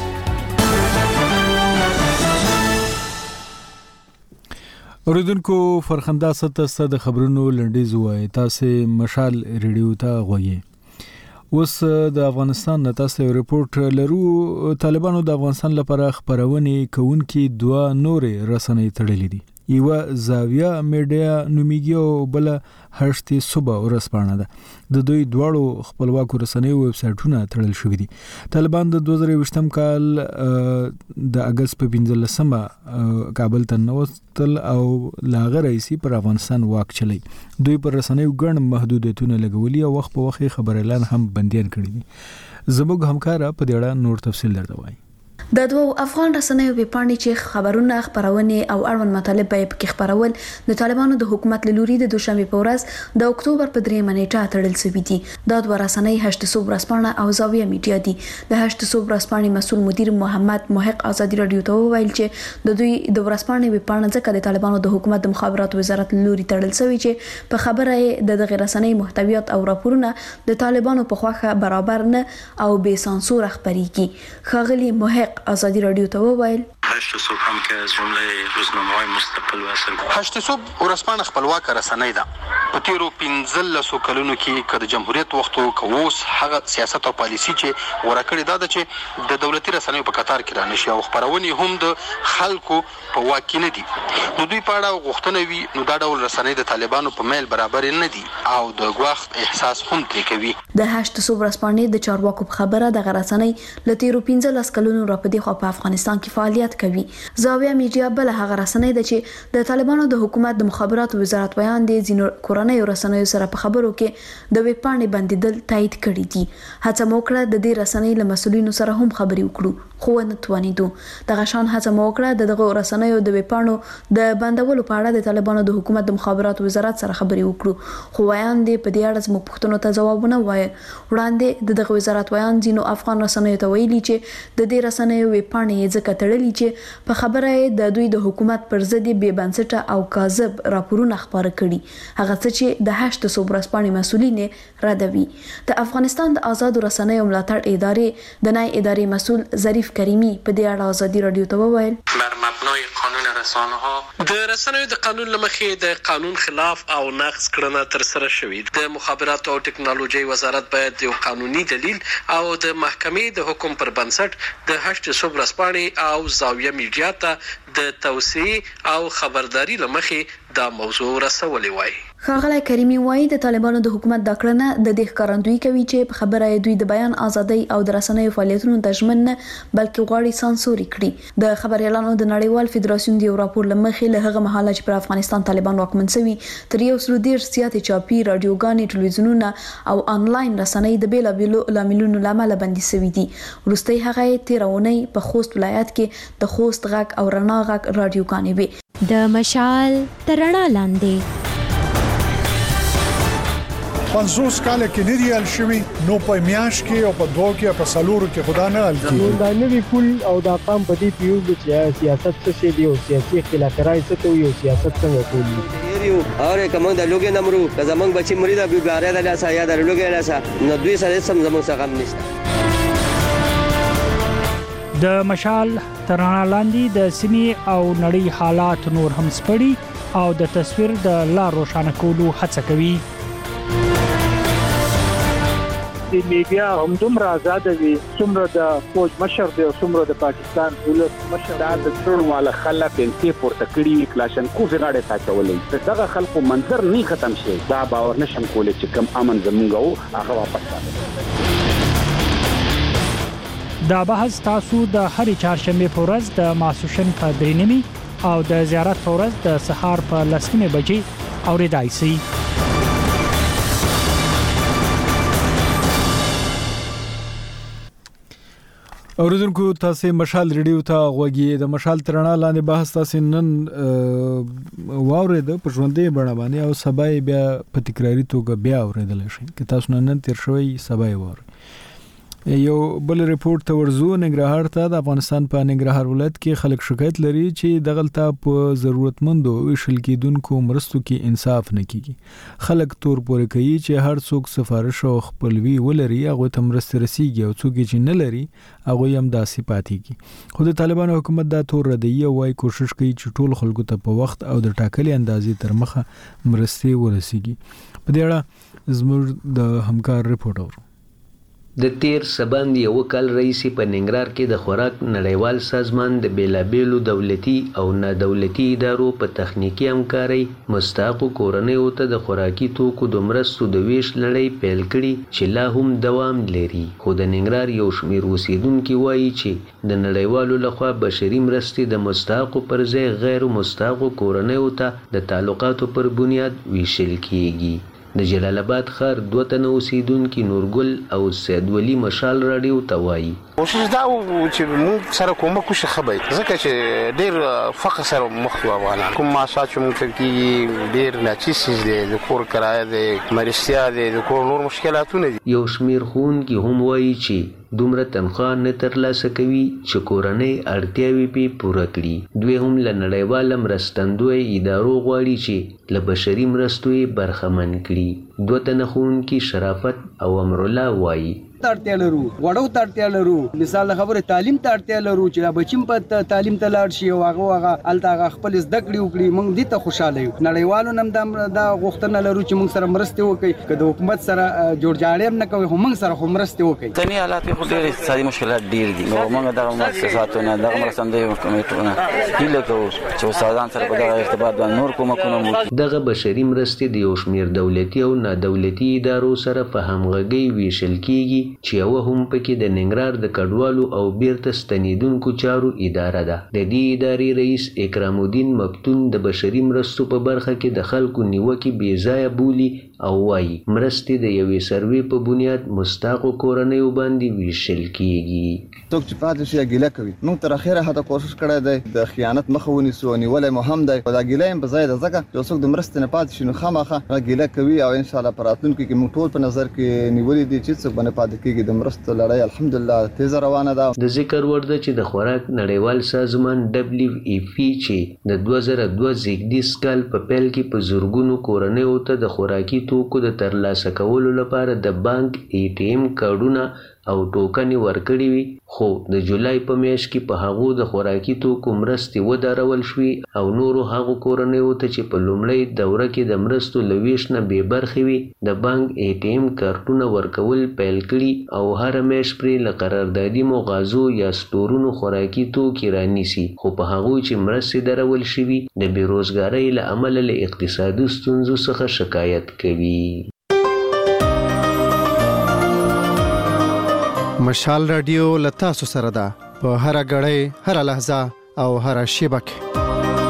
اوریدونکو فرخنده ستاسو د خبرونو لنډیز وای تاسو مشال ریډیو ته غوږی. اوس د افغانستان نه تاسو ریپورت لرو. طالبانو د افغانستان لپاره خبرونه کوونکي 2 نورې رسنۍ تړلې دي. یو زاویه میډیا نومیږي او بل هشتي صبح ورسپانه ده. د دوی دواړو خپلواکو رسنیو ویب سایټونه تړل شوې دي. طالبان د 2020م کال د اگست په 15مه کابل ته نوستل او لاغه رئیسی پر افغانستان واک چلی. دوی پر رسنیو ګڼ محدودیتونه لګولي او وخت په وخت خبر اعلان هم بندیان کړی دي. زموږ همکار په دې اړه نور تفصیل درته وایي. د دوه افغان رسنیو ویبپاڼې چې خبرونه خبرونه او اړوند مطالب به پکې خبرول د طالبانو د حکومت لوري د دوشنبه په ورځ د اکتوبر په 3 نیټه تړل شوې دي. دا دوه رسنۍ هشت صبح رسپانه او زاویه میډیا دي. د هشت صبح رسپانې مسول مدیر محمد محق ازادي رادیو ته ویل چې د دوی د رسپانې ویبپاڼه ځکه د طالبانو د حکومت د مخابراتو وزارت لوري تړل شوې چې په خبره د دغه رسنۍ محتویات او راپورونه د طالبانو په خواخه برابر نه او بې سانسور خبريږي. خغلی محق ازادي رادیو ته وویل هشت صبح هم که از جمله روزنامه‌های مستقل و اصل هشت صبح ورسپانه خپلواک رسنۍ ده. په تیرو 15 کلونو کې که د جمهوریت وختو کووس هغه سیاست او پالیسی چې ورکړی دا چې د دولتي رسنیو په قطار کې رانشي او خبرونه هم د خلکو په واک کې نه دي. نو دوی په اړه غوښتنه وی نو دا ډول رسنۍ د طالبانو په میل برابر نه دي او د غوښت احساس هم ترې کوي. د هشت صبح رسپانې د چارواکو خبره د غرسنۍ ل تیرو 15 کلونو را پدې خو په افغانستان کې فعالیت کوي. زاویه میډیا بل هغه رسنۍ ده چې د طالبانو د حکومت د مخابراتو وزارت بیان دي ځینو کورنۍ رسنیو سره په خبرو کې د ویبپاڼې بندیدل تایید کړی دي. هڅه موکړه د دې رسنۍ له مسولینو سره هم خبرې وکړو خو نه توانیدو. دغه شان هڅه موکړه دغه رسنیو د ویبپاڼو د بندولو په اړه د طالبانو د حکومت د مخابراتو وزارت سره خبرې وکړو خو وایان دي په دې اړه زموږ پوښتنو ته ځوابونه وایي. وړاندې دغه وزارت وایان ځینو افغان رسنیو ته ویلي چې د دې رسنیو ویبپاڼې ځکه تړلې چې په خبره د دوی د حکومت پر ضد بې بنسټه او کاذب راپورونه خپاره کړي، هغه څه چې د 800 ورځپاڼې مسؤلین ردوي. د افغانستان د آزادو رسنیو ملاتړ ادارې د نای ادارې مسؤل ظریف کریمی په دې اړه ازادي رادیو ته وویل: بر مبنای قانون رسانه ها د رسنیو د قانون لمخې د قانون خلاف او نقض کړنه تر سره شوې. د مخابراتو او ټکنالوژي وزارت باید یو قانوني دلیل او د محکمې د حکم پر بنسټ د 800 ورځپاڼې او زاویه میډیا ته د توسعه او خبرداري لمخې دا موضوع رسولې وای. ښاغلی کریمی وایي د طالبانو د حکومت دا کړنه د دې ښکارندویي کوي چې په خبره دوی د بیان ازادۍ او د رسنیو فعالیتونو ته ژمن نه بلکې غواړي سانسوري کړي. د خبريالانو د نړیوال فدراسیون د یو راپور لمخې له هغه مهاله چې پر افغانستان طالبان واکمن شوي تر 130 زیاتې چاپي رادیوګانې، ټلویزیونونه او انلاین رسنۍ د بیلابیلو لاملونو لامل بندي شوي دي. وروستي هغه 13 اونۍ په خوست ولایت کې د خوست غږ او رڼا غږ رادیوګانې وي. د مشال ترڼا لاندې 50 کال کې نه دی شوی، نو په میاش کې او په دوه کې په سالورو کې خدا نه ال کی دا نوی کول او دا قام په دې پیو چې سیاست څه دی او سیاسي اختلافات څه ته یو سیاست څنګه کوي یو اور کوم د لوګي نمرو که زمنګ بچی مرید ابي باره د لاسه یا د لوګي لاسه نو دوی سره سم زموږ څخه نشته. د مشال ترڼا لاندې د سیمې او نړۍ حالات نور هم سپړي او د تصویر د لار روښانه کولو هڅه کوي. د میډیا هم دومره آزاد وي څومره د فوج مشر دی او څومره د پاکستان ولس مشر دا د ټول والا خلک انتي پورته کړی کلاشنکوف غاړه ساتولې دغه خلکو منظر نه ختم شي. دا باور نشم کولای چې کم امن زمونږ او هغه واپس راځي. دا بحث تاسو د هرې چهارشنبه په ورځ د ماسوشن په 3 او د زیارت په ورځ د سهار په 10 بجې اوریدای شئ. اوریدونکو تاسو مشال ریډیو ته غوږی د مشال ترڼا لاندې بحث تاسو نن واورید په ژوندې بڼه باندې او سبا بیا په تکراری توګه بیا اوریدل شي که تاسو نن تیر شوي سبا وره. یو بل ریپورت ته ورزو ننګرهار ته. د افغانستان په ننګرهار ولایت کې خلک شکایت لري چې دغلته په ضرورتمندو ویشل کېدونکو مرستو کې انصاف نه کیږي. خلک تور پورې کوي چې هر څوک سفارش او خپلوي ولري هغه ته مرسته رسیږي او څوک چې نه لري هغه هم داسې پاتېږي. خو د طالبانو حکومت دا تور ردی او وايي کوشش کوي چې ټول خلکو ته په وخت او د ټاکلي اندازې تر مخه مرستې ورسیږي. په دې اړه زموږ د همکار ریپورت اورو. د تیر سبند یو کال رئیس په ننګرهار کې د خوراک نړیوال سازمان د بیلابیلو دولتي او نه دولتي ادارو په تخنیکی همکاري مستحقو کورنیو ته د خوراکي توکو د مرستو د ویش لړۍ پیل کړي چې لا هم دوام لري. خو د ننګرهار یو شمېر اوسیدونکو وایي چې د نړیوالو لخوا بشري مرستې د مستحقو پر ځای غیر مستحقو کورنیو ته د تعلقاتو پر بنیاد ویشل کیږي. د جلال آباد ښار 2 تنه اوسیدونکو نورګل او سید ولی مشال رادیو ته وایي اوس دا چې موږ سره کومه کوشش خبري ځکه چې ډېر فقر سره مخ و افغانان کوم ماساچ موږ کې ډېر ناچیسز دي د کور کرایه دي مرستیا دي د کور نور مشکلاتونه دي. یو شمیر خونکي هم وایي چې دومره تنخواه نه ترلاسه کوي چې کورنۍ اړتیاوې پې پوره کړي. دوی هم له نړیواله مرستندوی ادارو غواړي چې له بشري مرستو یې برخمن کړي. 2 تنه ښوونکي شرافت او امرالله وایي تړتیا لرو وړو تړتیا لرو. مثال خبره تعلیم تړتیا لرو چې بچیم په تعلیم ته لاړ شي او هغه الته خپل زده کړې وکړي. موږ دې ته خوشاله یو. نړیوالو نم دا غوښتنه لرو چې موږ سره مرسته وکړي که د حکومت سره جوړ جاړې نه کوي هم موږ سره هم مرسته وکړي. ځینې حالات خو ډېر اقتصادي مشکلات ډېر دي. نو موږ دغه مؤسساتونه دغه مرستندوی کمیټونه هیله کوو چې استادان سره په دغه ارتباط باندې نور کومکونه وکړي. دغه بشري مرستې د یو شمېر دولتي او نه دولتي ادارو سره په همغږۍ ویشل کیږي چې یو هم پکې د ننګرهار د کډوالو او بیرته ستنیدونکو چارو اداره ده. د دې ادارې رئیس اکرام الدین مفتون د بشري مرستو په برخه کې د خلکو نیوکې بې ځایه بولي او وایي مرستې د یوې سروې په بنیاد مستحقو کورنیو باندې ویشل کیږي. څوک چې پاتې شي ګیله کوي. موږ تر اخره هدا کوشش کړی دی د خیانت مخه ونیسو نیولې مهم دی. دا ګیله هم په ځای ده ځکه چې څوک د مرستې نه پاتې شي نو خامخا ګیله کوي او ان شاء الله پراتونکو کې موږ ټول په نظر کې نیولې دي چې څوک باندې پاتې پاتې کیږي د مرستو لړۍ الحمدلله تیز روانه ده. د ذکر وړ ده چې د خوراک نړیوال سازمان WFP چې د 2002 زیږدیز کال په پیل کې په زورګونو کورنیو ته د خوراکي توکو د ترلاسه کولو لپاره د بانک ATM کارډونه او ټوکنې ورکړې وي، خو د جولای په میاشت کې په هغو د خوراکي توکو مرستې ودارول شوې او نورو هغو کورنیو ته چې په لومړۍ دوره کې د مرستو له ویش نه بې برخې وي د بانک ATM کارتونه ورکول پیل کړي او هره میاشت پرې له قراردادي مغازو یا سټورونو خوراکي توکي رانیسي، خو په هغوی چې مرستې درول شوي د بېروزګارۍ له امله له اقتصادي ستونزو څخه شکایت کوي. مشال رادیو لتاسو سره ده په هر غړې هر لحظه او هر شیبه کې.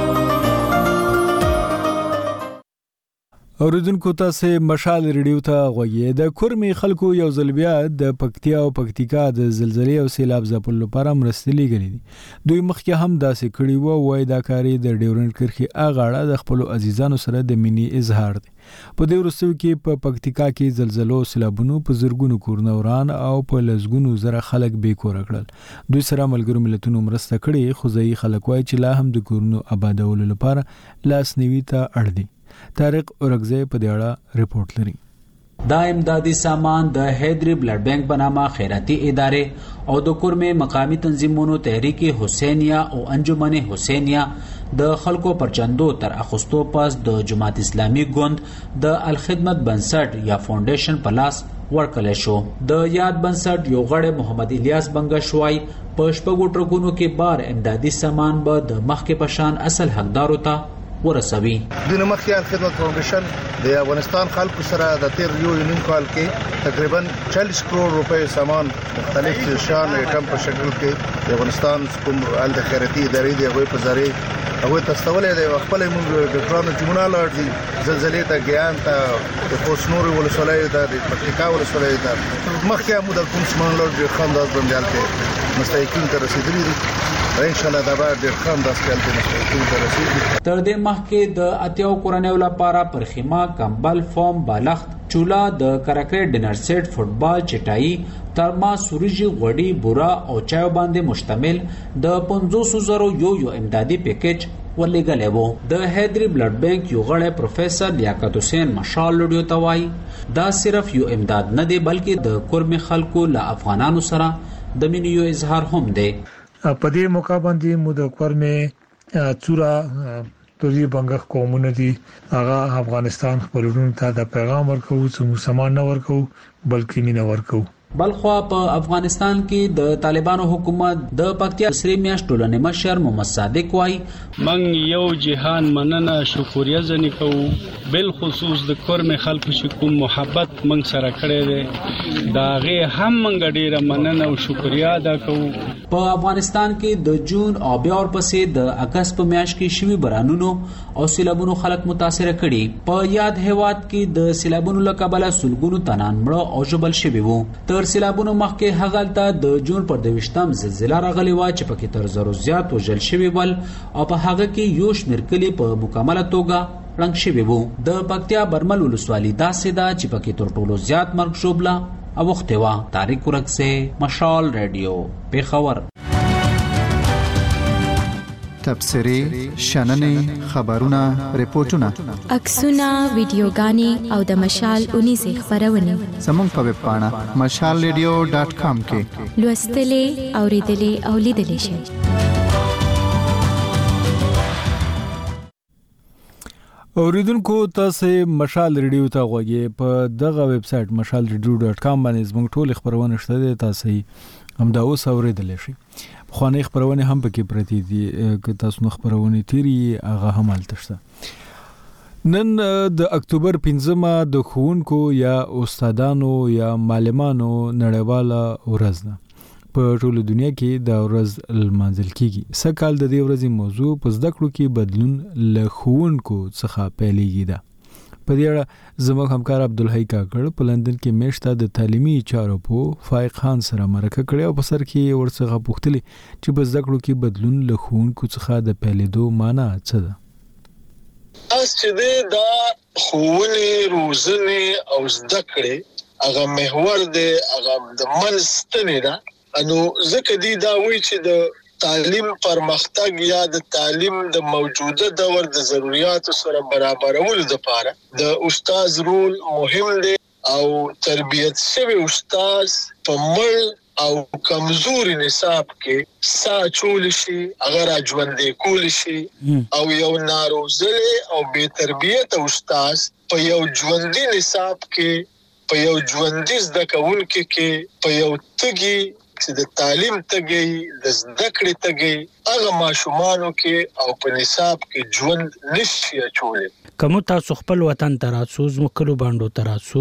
اوریدونکو تاسو مشال ریډیو ته غوږی د کورمي خلکو یو ځل بیا د پکتیا او پکتیکا د زلزلې او سیلاب ځپلو لپاره مرستې لګلې دي. دوی مخکې هم داسې کړي وو وای دا کاری د ډیورنډ کرښې اغاړه د خپل عزیزانو سره د مینی اظهار دی. په دې وروستیو کې په پکتیکا کې زلزلو سیلابونو په زرګونو کورونه وران او په لزګونو زره خلک بې کور کړل. دوی سره ملګرو ملتونو مرسته کړي، خو ځایي خلک وایي چې لا هم د کورونو آبادولو لپاره لاس نیوي ته اړ دي. طارق اورغزی په دې اړه ریپورت لري. دا امدادي سامان د هیدری بلډ بانک بنامه خیراتی ادارې او د کورمه مقامی تنظیمونو تحریک حسینیه او انجمن حسینیه د خلکو پرچندو تر اخستو پس د جماعت اسلامی ګوند د الخدمت بنسټ یا فاونډیشن پلاس ورکړل شو. د یاد بنسټ یو غړی محمد الیاس بنگشوای په شپږو ټرکونو کې بار امدادي سامان به د مخکې پشان اصل حقدارو ته ورسوي. د نمخیان خدمت فاونډیشن د افغانستان خلکو سره د تیر یو نیم کال کې تقریبا 40 کروڑ روپے سامان مختلف شان ایټم په شکل کې د افغانستان کوم ال د خیراتي ادارې دی غوي په ذریعہ هغه تستولې د خپل موږ د کرانو جمونه لړ زلزلې ته ګیان ته د پوسنور ولسوالۍ ته د پکتیکا ولسوالۍ ته مخکې مو د کوم سیمون لړ خانداز باندې الته مستحقین ته رسیدلي دي. ان شاء الله دا به ډېر کم داس کې الته مستحقین ته رسیدي. تر دې مخکې د اتیاو کورنیو لپاره پرخیمه کمبل فوم بالښت چولا د کرکټ ډینر سیټ فوټبال چټای ترما سورجی غوړی بورا او چایو باندې مشتمل د 500,000 یو امدادي پیکیج ولګلې وو. د هیدری بلډ بانک یو غړی پروفیسور لیاقت حسین مشال لډیو توای دا صرف یو امداد نه دی بلکې د کورمي خلکو له افغانانو سره د مینیو اظهار هم دی. په دې موقع باندې مو د کورمه چورا توری بنګخ قومونه دي هغه افغانستان خپلونو ته د پیغام ورکو چې مسلمان نه ورکو بلکې مینه ورکو. بلخوا په افغانستان کې د طالبانو حکومت د پکتیا سری میاشت ټولنې مشر محمد صادق وای من یو جهان مننه شکریا ځنی کوو بل خصوص د کورمه خلکو چې کوم محبت من سره کړی دی داغه هم من ډیره مننه او شکریا ادا کوو. په افغانستان کې د جون او بیا ورپسې د اگست په میاشت کې شوي بارانونو او سیلابونو خلک متاثر کړي. په یاد هیواد کې د سیلابونو له کبله سلګونو تنان مړه او ژوبل شوي وو. تر سیلابونو مخکې هغلته د جون پر 22م زلزلہ راغلی و چې پکې تر زرو زیات وژل شوي ول او په هغه کې یو شمېر کلي په مکمله توګه رنګ شوي وو. د پکتیا برمل ولسوالي داسې ده چې پکې تر ټولو زیات مرګ شوبله اوخته وا. طارق ورکسه مشال رادیو پیښور. تبصری شننې خبرونه ریپورتونه عکسونه ویډیوګانې او د مشال 19 خبرونه زموږ په ویب پاڼه mashalradio.com کې لوستلې اوریدلې او لیدلې شئ. اوریدونکو تاسو مشال ریډیو ته غوږی په دغه ویب سټ mashalradio.com باندې زموږ ټول خبرونه شته تاسو هم دا اوس اوریدلې شئ. خوانې خبرونه هم پکې پرتی دي که تاسو نو خبرونه تیری هغه هم التشته. نن د اکتوبر 15 د ښوونکو یا استادانو یا معلمانو نړیواله ورځ ده. په ټوله دنیا کې دا ورځ لمانځل کیږي. سکهال د دې ورځې موضوع په زده کړو کې بدلون له ښوونکو څخه پیلېږي ده. په دې اړه زموږ همکار عبدالحی کاکړ په لندن کې میشته د تعلیمي چارو په فائق خان سره مرکه کړې او په سر کې ورڅخه پوښتلې چې په زده کړو کې بدلون له ښوونکو څخه د پیلېدو معنی څه ده. اس چې دا ښوونې روزنې او زده کړې هغه محور دی هغه د منستنی دا انو ځکه دی دا وی چې د تعلیم پرمختګ یا د تعلیم د موجوده دور د ضرورت سره برابرولو لپاره د استاد رول مهم دی او تربیت شوی استاد په مړ او کمزوري نصاب کې ساچول شي اگر ژوندې کول شي او یو ناروزه او بے تربیت استاد په یو ژوندې نصاب کې په یو ژوندې زده کوونکو کې په یو تګي چې د تعلیم تګي د زده کړې تګي هغه ماشومانو کې او په نصاب کې ژوند نشي اچولې. کوم تاسو خپل وطن تراسو زمکلو باندې تراسو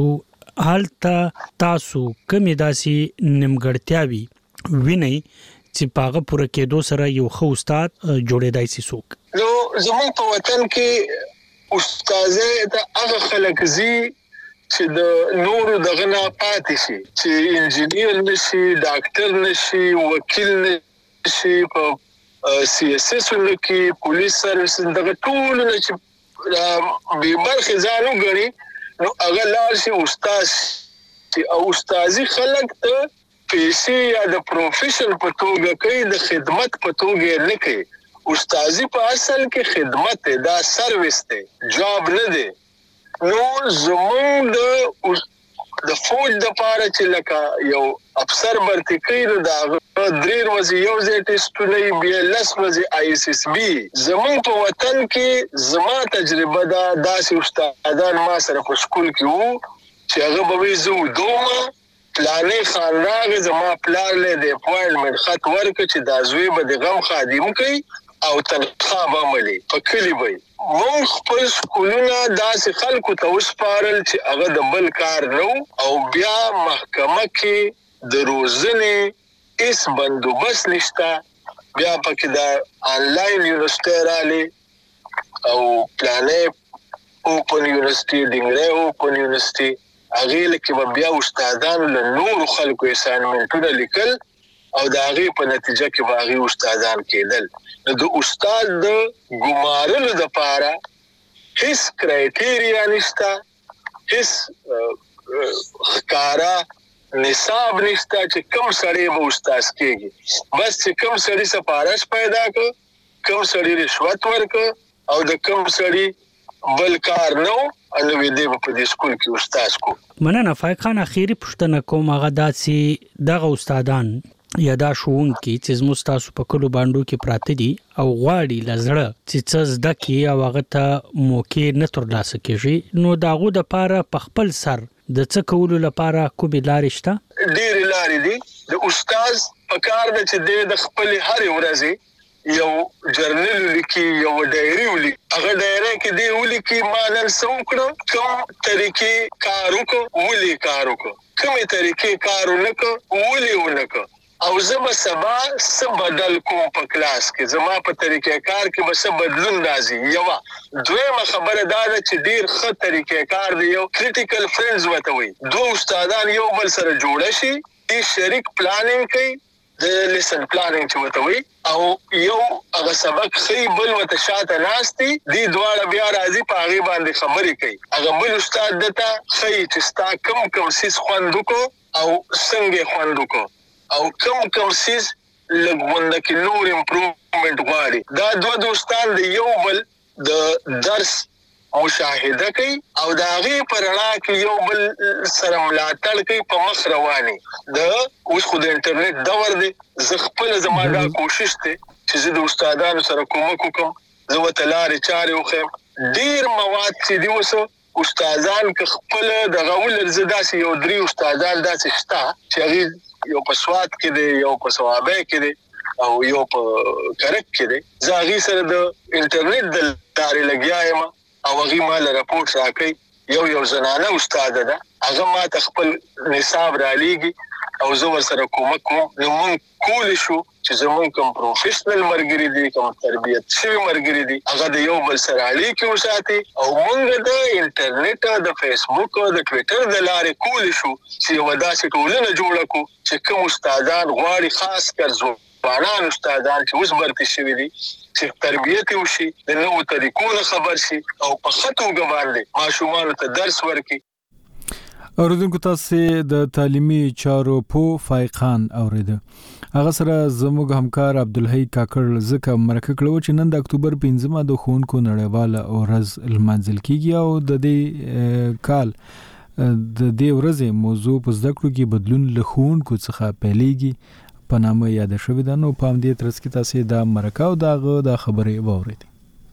حالت تاسو کمی داسي نیمګړتیاوي ویني چې پاغه پوره کېدو سره یو خو استاد جوړېدای شي څوک. نو زموږ په وطن کې استادې د هغه خلک زی چې د نورو دغه نه پاتې شي چې انجینیر نشي ډاکټر نشي وکیل نشي په سی اس اس کې پولیس سروس دغه ټول نه چې به برخه ځانو غړي نو هغه لار شي استاد چې او استادي خلک ته پیسې یا د پروفیشن په توګه کوي د خدمت په توګه نه کوي. استادي په اصل کې خدمت دا سرویس دی جاب نه دی. نو زمونږ د فوج د پاره چې لکه یو افسر برتی کوي نو دا 3 ورځې یو ځای ټیسټونه بیا 10 ورځې آی اس اس بي زمونږ په وطن کې زما تجربه دا داسې استادان ما سره په سکول کې وو چې هغه به وي زه دومره پلانې خان راغی زما پلان له د اپوینټمنټ خط ورکړ چې دا زوی به د غم خادم کوي او تنخواه به عملي په کلی به مونږ خپل سکولونه داسې خلکو ته وسپارل چې هغه د بل کار نو او بیا محکمه کې د روزنې اس بندوبست نشته بیا پکې دا آنلاین یونیورسيټي رالي او پلانې اوپن یونیورسيټي ډنګره اوپن یونیورسيټي هغه لکه بیا استادانو له نور خلکو اساینمنټونه لیکل او دا هغه په نتیجه کې باغی استادان کېدل. نو د استاد د ګمارلو د پاره هیڅ کرایټیریا نشته هیڅ ښکارا نصاب نشته چې کوم سړی به استاد کېږي. بس چې کوم سړی سپارښت پیدا کړ کوم سړی رشوت ورکړ او د کوم سړی بل کار نو انو دې په دې سکول کې استاد کو. مننه فایق خان اخیری پښتنه کوم هغه داسي دغه استادان یا دا شوونکي چې زموږ تاسو په کلو باندې کې پراته دي او غواړي لزړه چې څه زده کړي او هغه ته موقع نه ترلاسه کیږي نو داغو د پاره په خپل سر د څه کولو لپاره کومې لارې شته؟ ډېرې لارې دي. د استاد په کار ده چې د خپل هر ورځې یو جرنل لیکي یو ډایري ولیکي هغه ډایري کې دی ولیکي ما نن څه وکړم کوم طریقې کار وکړم ولې کار وکړم کومې طریقې کار ونه کړم ولې ونه کړم او زما سبا څه بدل کوم په کلاس کې زما په طریقې کار کې به څه بدلون راځي. یو دویمه خبره دا ده چې ډیر ښه طریقې کار دی یو کریټیکل فرندز وته وي دوه استادان یو بل سره جوړ شي دې شریک پلانینګ کوي د لیسن پلانینګ چې وته وي او یو هغه سبق خي بل وته شاته ناشتي دې دواړه بیا راځي په هغه باندې خبرې کوي هغه بل استاد دته خي چې ستا کوم سیس خوندو کو او څنګه خوندو کو او کوم سیس لګوند کې نور امپروومنت غواړي. دا دوه دوستان د یو بل د درس مشاهده کوي او دا غي پرنا کې یو بل سره ملاتړ کوي په مخ رواني. د اوس خو د انټرنیټ دور دی زه خپل زماده کوشش ته چې د استادانو سره کومک وکم زه وتلارې چارې وخم ډیر مواد چې دی وسه استادان ک خپل د غول زداسي یو دري استادان داسې شتا چې یو په سواد کې دی یو په ثوابه کې دی او یو په کرک کې دی زاغي سره د انټرنیټ د لارې لګیایم او هغه مال راپورټ راکړي یو زنانه استاد ده هغه ما خپل نصاب را لېږي او زه ورسره کومک کوم نو مونږ کول شو چې زموږ کوم پروفیشنل مرګري دي کوم تربیت شوی مرګري دي هغه د یو بل سره اړیکې وساتي او مونږ د انټرنیټ د فیسبوک او د ټوئیټر د لارې کول شو چې یو داسې ټولنه جوړه کو چې کوم استادان غواړي خاص کر ځوانان استادان چې اوس برتي شوی دي چې تربیت وشي د نوو طریقو خبر شي او په خطو باندې ماشومان ته درس ورکړي. اوریدونکو تاسو د تعلیمي چارو په فایقان اوریده هغه سره زموږ همکار عبدالحی کاکړ زکه مرکه کړو چې نن د اکتوبر 15 د ښوونکو نړیواله ورځ لمانځل کیږي او د دې کال د دې ورځې موضوع په زده کړو کې بدلون له ښوونکو څخه پیلېږي په نامه یاد شوې ده. نو په همدې ترڅ کې تاسو د مرکه او د خبرې واورئ.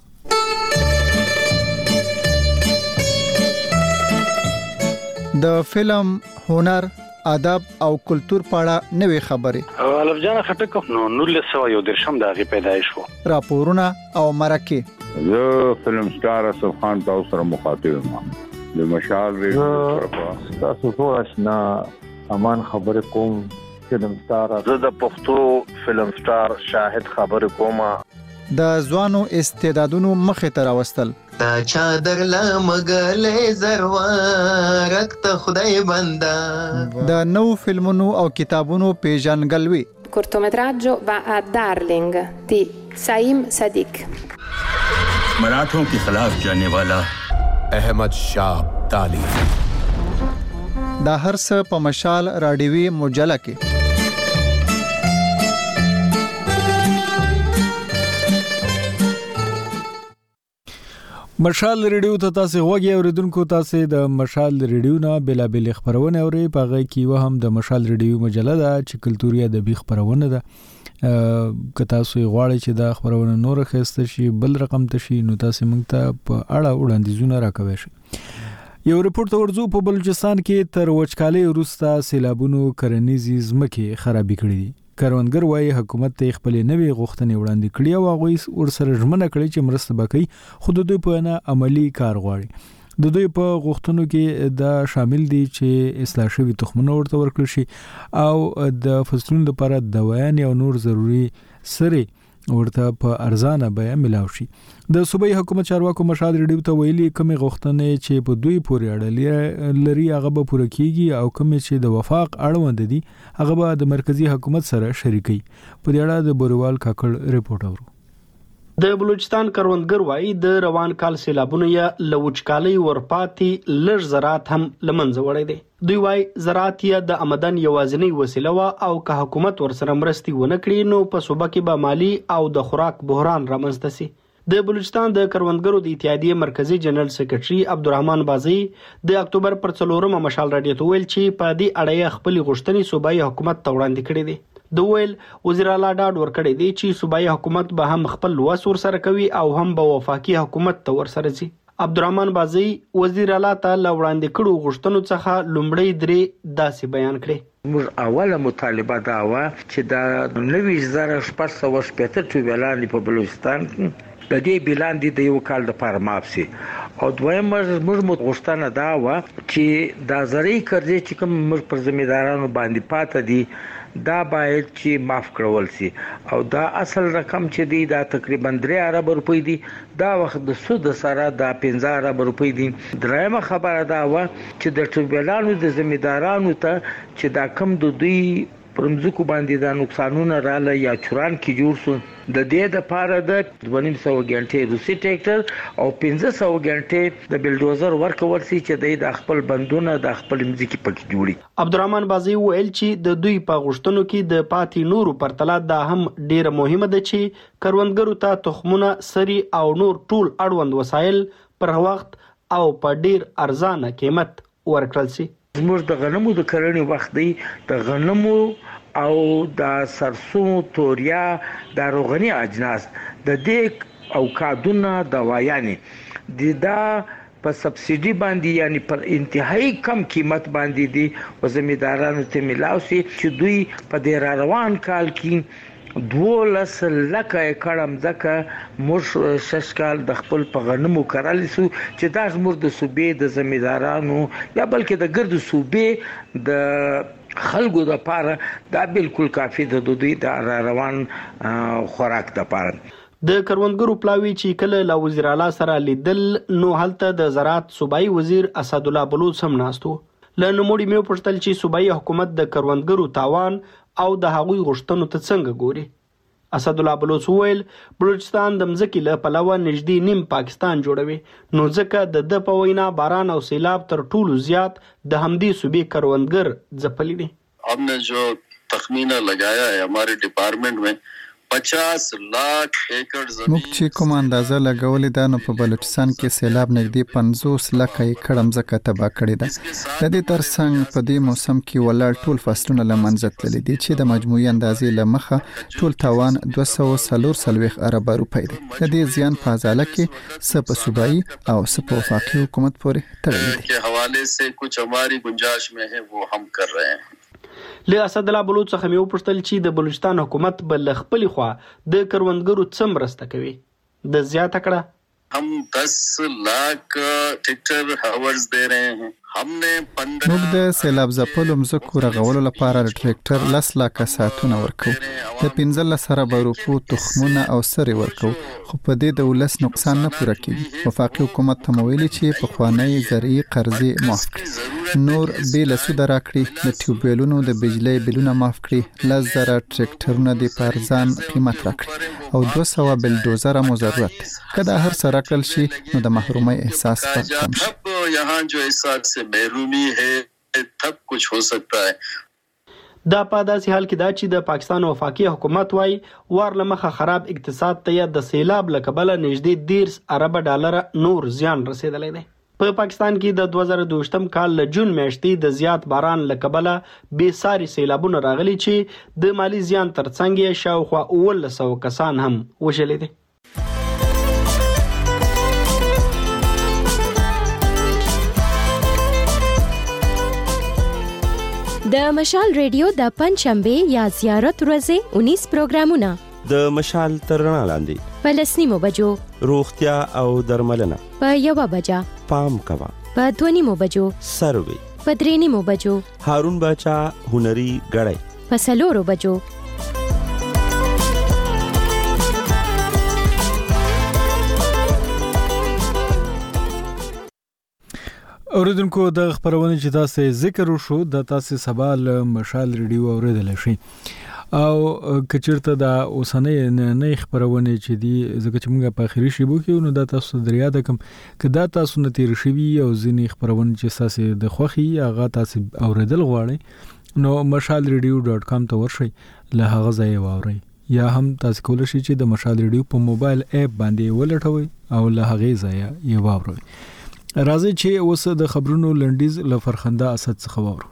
د فلم، هنر، ادب او کلچر په اړه نوې خبرې الف جان خټک نو 1913 د هغه پیدایش وو. راپورونه او مرکه زه فلم سٹار اسف خان تاسو سره مخاطب یم. د مشال ریډیو تاسو ټول آشنا امان خبرې کوم. فلم سٹار زه د پښتو فلم سٹار شاهد خبرې کوم. د ځوانو استعدادونو مخې ته راوستل تا چادر لمغلې زروارک ته خدای بندا. د نو فلمونو او کتابونو پیژنګلوي. cortometraggio va a Darling di Saim Sadiq. मराठों के खिलाफ जाने वाला अहमद शाह अब्दाली. دا هر څه په مشال رادیوي مجله کې. مشال ریډیو ته تاسو غوږی اوریدونکو تاسو د مشال ریډیو نه بلابل خبرونه اوري. په هغه کې و هم د مشال ریډیو مجله ده چې کلتوري ادبي خبرونه ده. که تاسو غواړئ چې دا خبرونه نور خسته شي بل رقم ته شي نو تاسو موږ ته په اړه وړاندیزونه راکوي شي. یو ریپورت ورځو په بلوچستان کې تر وچکالۍ وروسته سیلابونو کرنیزي ځمکې خرابې کړې دي. کروندګر وايي حکومت ته خپل نوې غوښتنې وړاندې کړې او هغه ورسره ژمنه کړې چې مرسته وکړي خو د دوی په نه عملی کار غواړي. د دوی په غوښتنو کې دا شامل دي چې اصلاح شوی تخمونه ورته ورکړل شي او د فصلونو لپاره دوايان او نور ضروري سره ورته په ارزانه بیه ملاو شي. د صوبایي حکومت چارواکو مشال ریډیو ته ویلي کومې غوښتنې چې په دوی پورې اړه لري هغه به پوره کیږي او کومې چې د وفاق اړوند دي هغه به د مرکزی حکومت سره شریکي. په دې اړه د بوروال کاکړ ریپورت اورو. د بلوچستان کروندګر وایي د روان کال سیلابونو یا لوچکالۍ ورپاتې لږ زراعت هم لمنځه وړی دی. دوی وایي زراعت یا د آمدن یوازینی وسیله وه او که حکومت ورسره مرستې ونه کړي نو په صوبه کې به مالي او د خوراک بحران رامنځته سي. د بلوچستان د کروندګرو د اتحادیې مرکزی جنرال سیکرټري عبدالرحمن بازي د اکتوبر پر 4 مشال راډیو ته ویل چې په دې اړه خپل غوښتنې صوبایي حکومت ته وړاندې کړې دي. د ویل وزیر اعلی ډاډ ورکړی دی چې صوبایي حکومت به هم خپل لوس ورسره کوي او هم به وفاقي حکومت ته ورسره ځي. عبدالرحمن بازي وزیر اعلی ته وړاندې کړو غوښتنو څخه لومړی درې داسې بیان کړي. موږ اوله مطالبه دا و چې د 96,615 ټریلیون په بلوچستان د دې بیلان د یو کال د پاره ماف سي او دویم موږ غوښتنه دا و چې د زری قرضې چې کوم موږ پر ځمېدارانو باندې پاتې دي دا باید چې معاف کړول شي او دا اصل رقم چې دی دا تقریبا 3 ارب روپۍ دي. دا وخت د سود سره دا 15 ارب روپۍ دي. درېمه خبره دا و چې د ټریلیونو د ځمېدارانو ته چې دا کم د دوی پرمځکو باندې دا نقصانونه رااله یا چوران کې جوړ شو د دې د پاره د 200 غنټې روسي ټریکټر او 500 غنټې د بلډوزر ورکول سي چې د خپل بندونه د خپل مځکي پکې جوړي. عبدالرحمن بازي ویل چې د دوی په غوښتنو کې د پاتې نورو پرتله دا هم ډیره مهمه ده چې کروندګرو ته تخمونه سري او نور ټول اړوند وسایل پر وخت او په ډیر ارزانه قیمت ورکړل سي. زموږ د غنمو د کرنې وخت دی د غنمو او د سرسو توریا د روغني اجناس د دې او کادونه دوايانې د دا په سبسيډي باندې یعنی پر انتهایی کم قیمت باندې دي او زمیندارانو ته ملاوي چې دوی په دې روان کال کې 12 لکه کړم ځکه موږ ششکال د خپل په غنمو کړل سو چې دا زموږ د صوبې د زمیندارانو یا بلکې د ګرد صوبې د خلکو د پاره دا بالکل کافي د دوی د روان خوراک د پاره. د کروندګرو پلاوی چې کله لا وزیر اعلی سره لیدل نو هلته د زراعت صوبایي وزیر اسد الله بلوچ هم ناستو. لنموړي مې پوښتل چې صوبایي حکومت د کروندګرو تاوان او د هغوی غوښتنو ته څنګه ګوري. اسد الله بلوچ ویل بلوچستان د مځکې له پلوه نږدې نیم پاکستان جوړوي، نو ځکه د په وینا باران او سیلاب تر ټولو زیات د همدې صوبې کروندګر ځپلي دي. हमने जो तखमीना लगाया है हमारे डिपार्टमेंट में 50 लाख एकड़ موږ जमीन چې کوم اندازه لګولې ده نو په بلوچستان کې سیلاب نږدې 50 لک ایکړ ځمکه تباه کړې ده. د دې ترڅنګ په دې موسم کې ولاړ ټول فصلونه له منځه تللي دي چې د مجموعي اندازې له مخه ټول توان 244 ارب روپۍ دی. د دې زیان په ازاله کې څه په صوبایي او څه په وفاقي حکومت پورې تړلي دي. के हवाले से कुछ हमारी गुंजाइश में है वो हम कर रहे हैं. له اسد الله بلوچ څخه مې وپوښتل چې د بلوچستان حکومت بل خپل خوا د کروندګرو څه مرسته کوي. د زیاته کړه हम 10 लाख ट्रैक्टर हावर्स दे रहे हैं. हमने 15 موږ د سیلاب ځپلو مځکو رغولو لپاره ټریکټر 10 لک ساعتونه ورکو. د 15 ارب روپو تخمونه او سرې ورکو، خو په دې د ولس نقصان نه پوره کیږي. وفاقي حکومت ته ویلي چې په خوانی زرعي قرضې معاف کړي، نور بیل سود راکړي، د ټیوبویلونو د بجلی بیلونه معاف کړي، 10,000 ټریکټرونه د پارزان قیمت راکړي او 200 بلډوزر مو ضرورت دی. کله هر سره کړل شي نو د محرومۍ احساس کم شي. यहाँ जो एहसास से महरूमी है तब कुछ हो सकता है. دا په داسې حال کې دا چې د پاکستان وفاقي حکومت وايي وار لمخه خراب اقتصاد ته د سیلاب له کبله نږدې 10 ارب ډالر نور زیان رسیدلی دی. په پاکستان کې د 2022 کال له جون میاشتې د زیات باران له کبله بې ساري سیلابونه راغلي چې د مالی زیان ترڅنګ یې شاوخوا 1900 کسان هم وژلي دي. د مشال ریډیو د پنځشنبه یا زیارت ورځې 19 پروګرامونه د مشال تر رڼا لاندې په 10 بجو روغتیا او درملنه په 1 بجه پام کوا په 2 بجو سروي په 3 بجو هارون باچا هنري غړی په 4 بجو اوریدونکو د خبرونه چې تاسو ذکر وشو د تاسو سبا له مشال ریډیو اوریدل شي او کچرته د اوسنۍ نه خبرونه چې دی زکه چې موږ په اخیری شی بو کې نو د تاسو دریا د کم کدا تاسو نتیر شوی او ځینی خبرونه چې تاسو د خوخي هغه تاسو اوریدل غواړئ نو mashalradio.com ته ورشئ له هغه ځای واورئ یا هم تاسو کولای شئ چې د مشال ریډیو په موبایل اپ باندې ولټوئ او له هغه ځای یې واورئ. راځي چې اوس د خبرونو لنډیز له فرخنده اسد څخه وورو.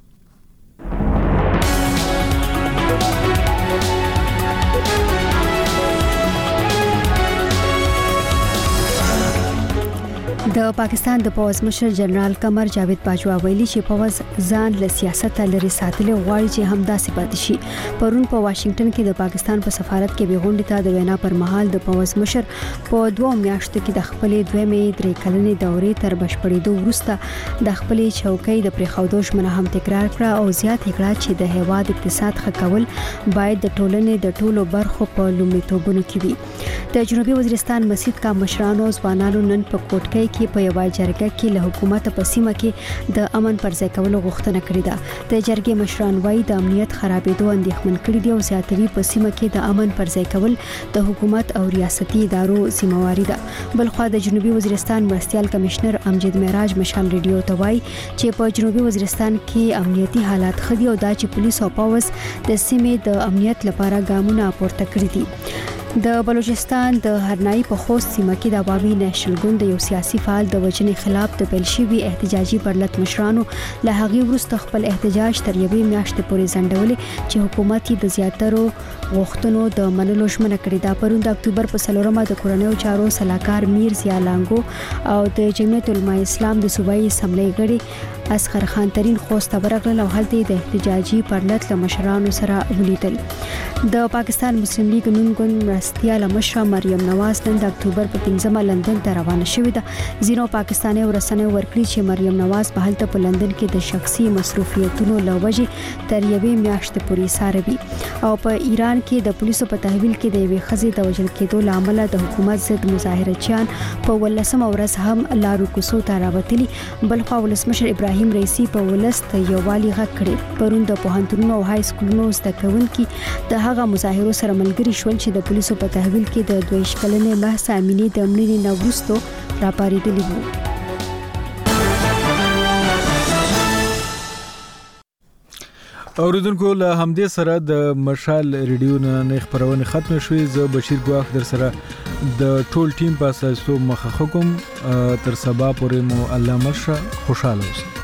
د پاکستان د پوز مشر جنرال قمر جاوید باجوا ویلي چې پوز ځان له سیاست لري ساتل غواړي چې همداسې پاتې شي. پرون په واشنگټن کې د پاکستان په سفارت کې به غونډه ته د وینا پر مهال د پوز مشر په 2 میاشتو کې د خپل 2 کلنې دورې تر بشپړېدو وروسته د خپل چوکۍ د پریخودو ژمنه هم تکرار کړه او زیات کړه چې د هیواد اقتصاد ښه کول باید د ټولنې د ټولو برخو په لومړیتوبونو کې وي. د جنوبي وزیرستان مسجد کا مشرانو ځوانانو نن په کوټکۍ کې په یو جرګه کې له حکومت په سیمه کې د امن پر ځای کولو غوښتنه کړې ده. د جرګې مشران وايي د امنیت خرابېدو اندېښمن کړي دي او زیاتوي په سیمه کې د امن پر ځای کول د حکومت او ریاستي ادارو ذمہواری ده. بلخوا د جنوبي وزیرستان مرستيال کمشنر امجد معراج مشال ریډیو ته وايي چې په جنوبي وزیرستان کې امنیتي حالات ښه دي او دا چې پولیس او پولیس د سیمې د امنیت لپاره ګامونه پورته کړی دي. د بلوچستان د هرنائی په خوست سیمه کې د عوامي نېشنل ګوند د یو سیاسي فعال د وجنې خلاف د بلشوي احتجاجي پرلط مشرانو له هغې وروسته خپل احتجاج تر یوې میاشتې پورې ځنډولې چې حکومت یې د زیاترو غوښتنو د منلو ژمنه کړې ده. پرون د اکتوبر په 4مه د کورنیو چارو سلاکار میر ضیا لانګو او د جمعیت علماء اسلام د صوبایي اسمبلی غړي اسخر خان ترين خوست ورغلل او هلته د احتجاجي پرلط له مشرانو سره ولیدل. د پاکستان مسلم لیگ نون ګوند مرستيال مشره مریم نواز نن د اکتوبر په 15مه لندن ته روانه شوې ده. زینو پاکستاني ورسنه ورکړي چې مریم نواز په هلته په لندن کې د شخصي مصروفیتونو لوجې تر یوې میاشتې پورې ساروي او په ایران کې د پولیسو په تحویل کې د یوې ښځې د وژل کېدو لامل د حکومت ضد مظاهرچیان په 18مه ورځ هم لارو کوڅو ته راوتلي. بلخوا ولسمشر ابراهیم رئیسی په ولس ولس ته یووالي غږ کړي. پرون د پوهنتونونو او های سکولونو زده کوونکي د هغه مظاهرو سره ملګري شول چې د پولیسو په تحویل کې د 22 کلنې مهسا امینې د مړینې نه وروسته راپارېدلي وو. اوریدونکو له همدې سره د مشال ریډیو نه خبرونه ختم شوې. زه بشیر ګواخ در سره د ټول ټیم په اساس مخه کوم. تر سبا پورې مو الله مرشه خوشاله اوسئ.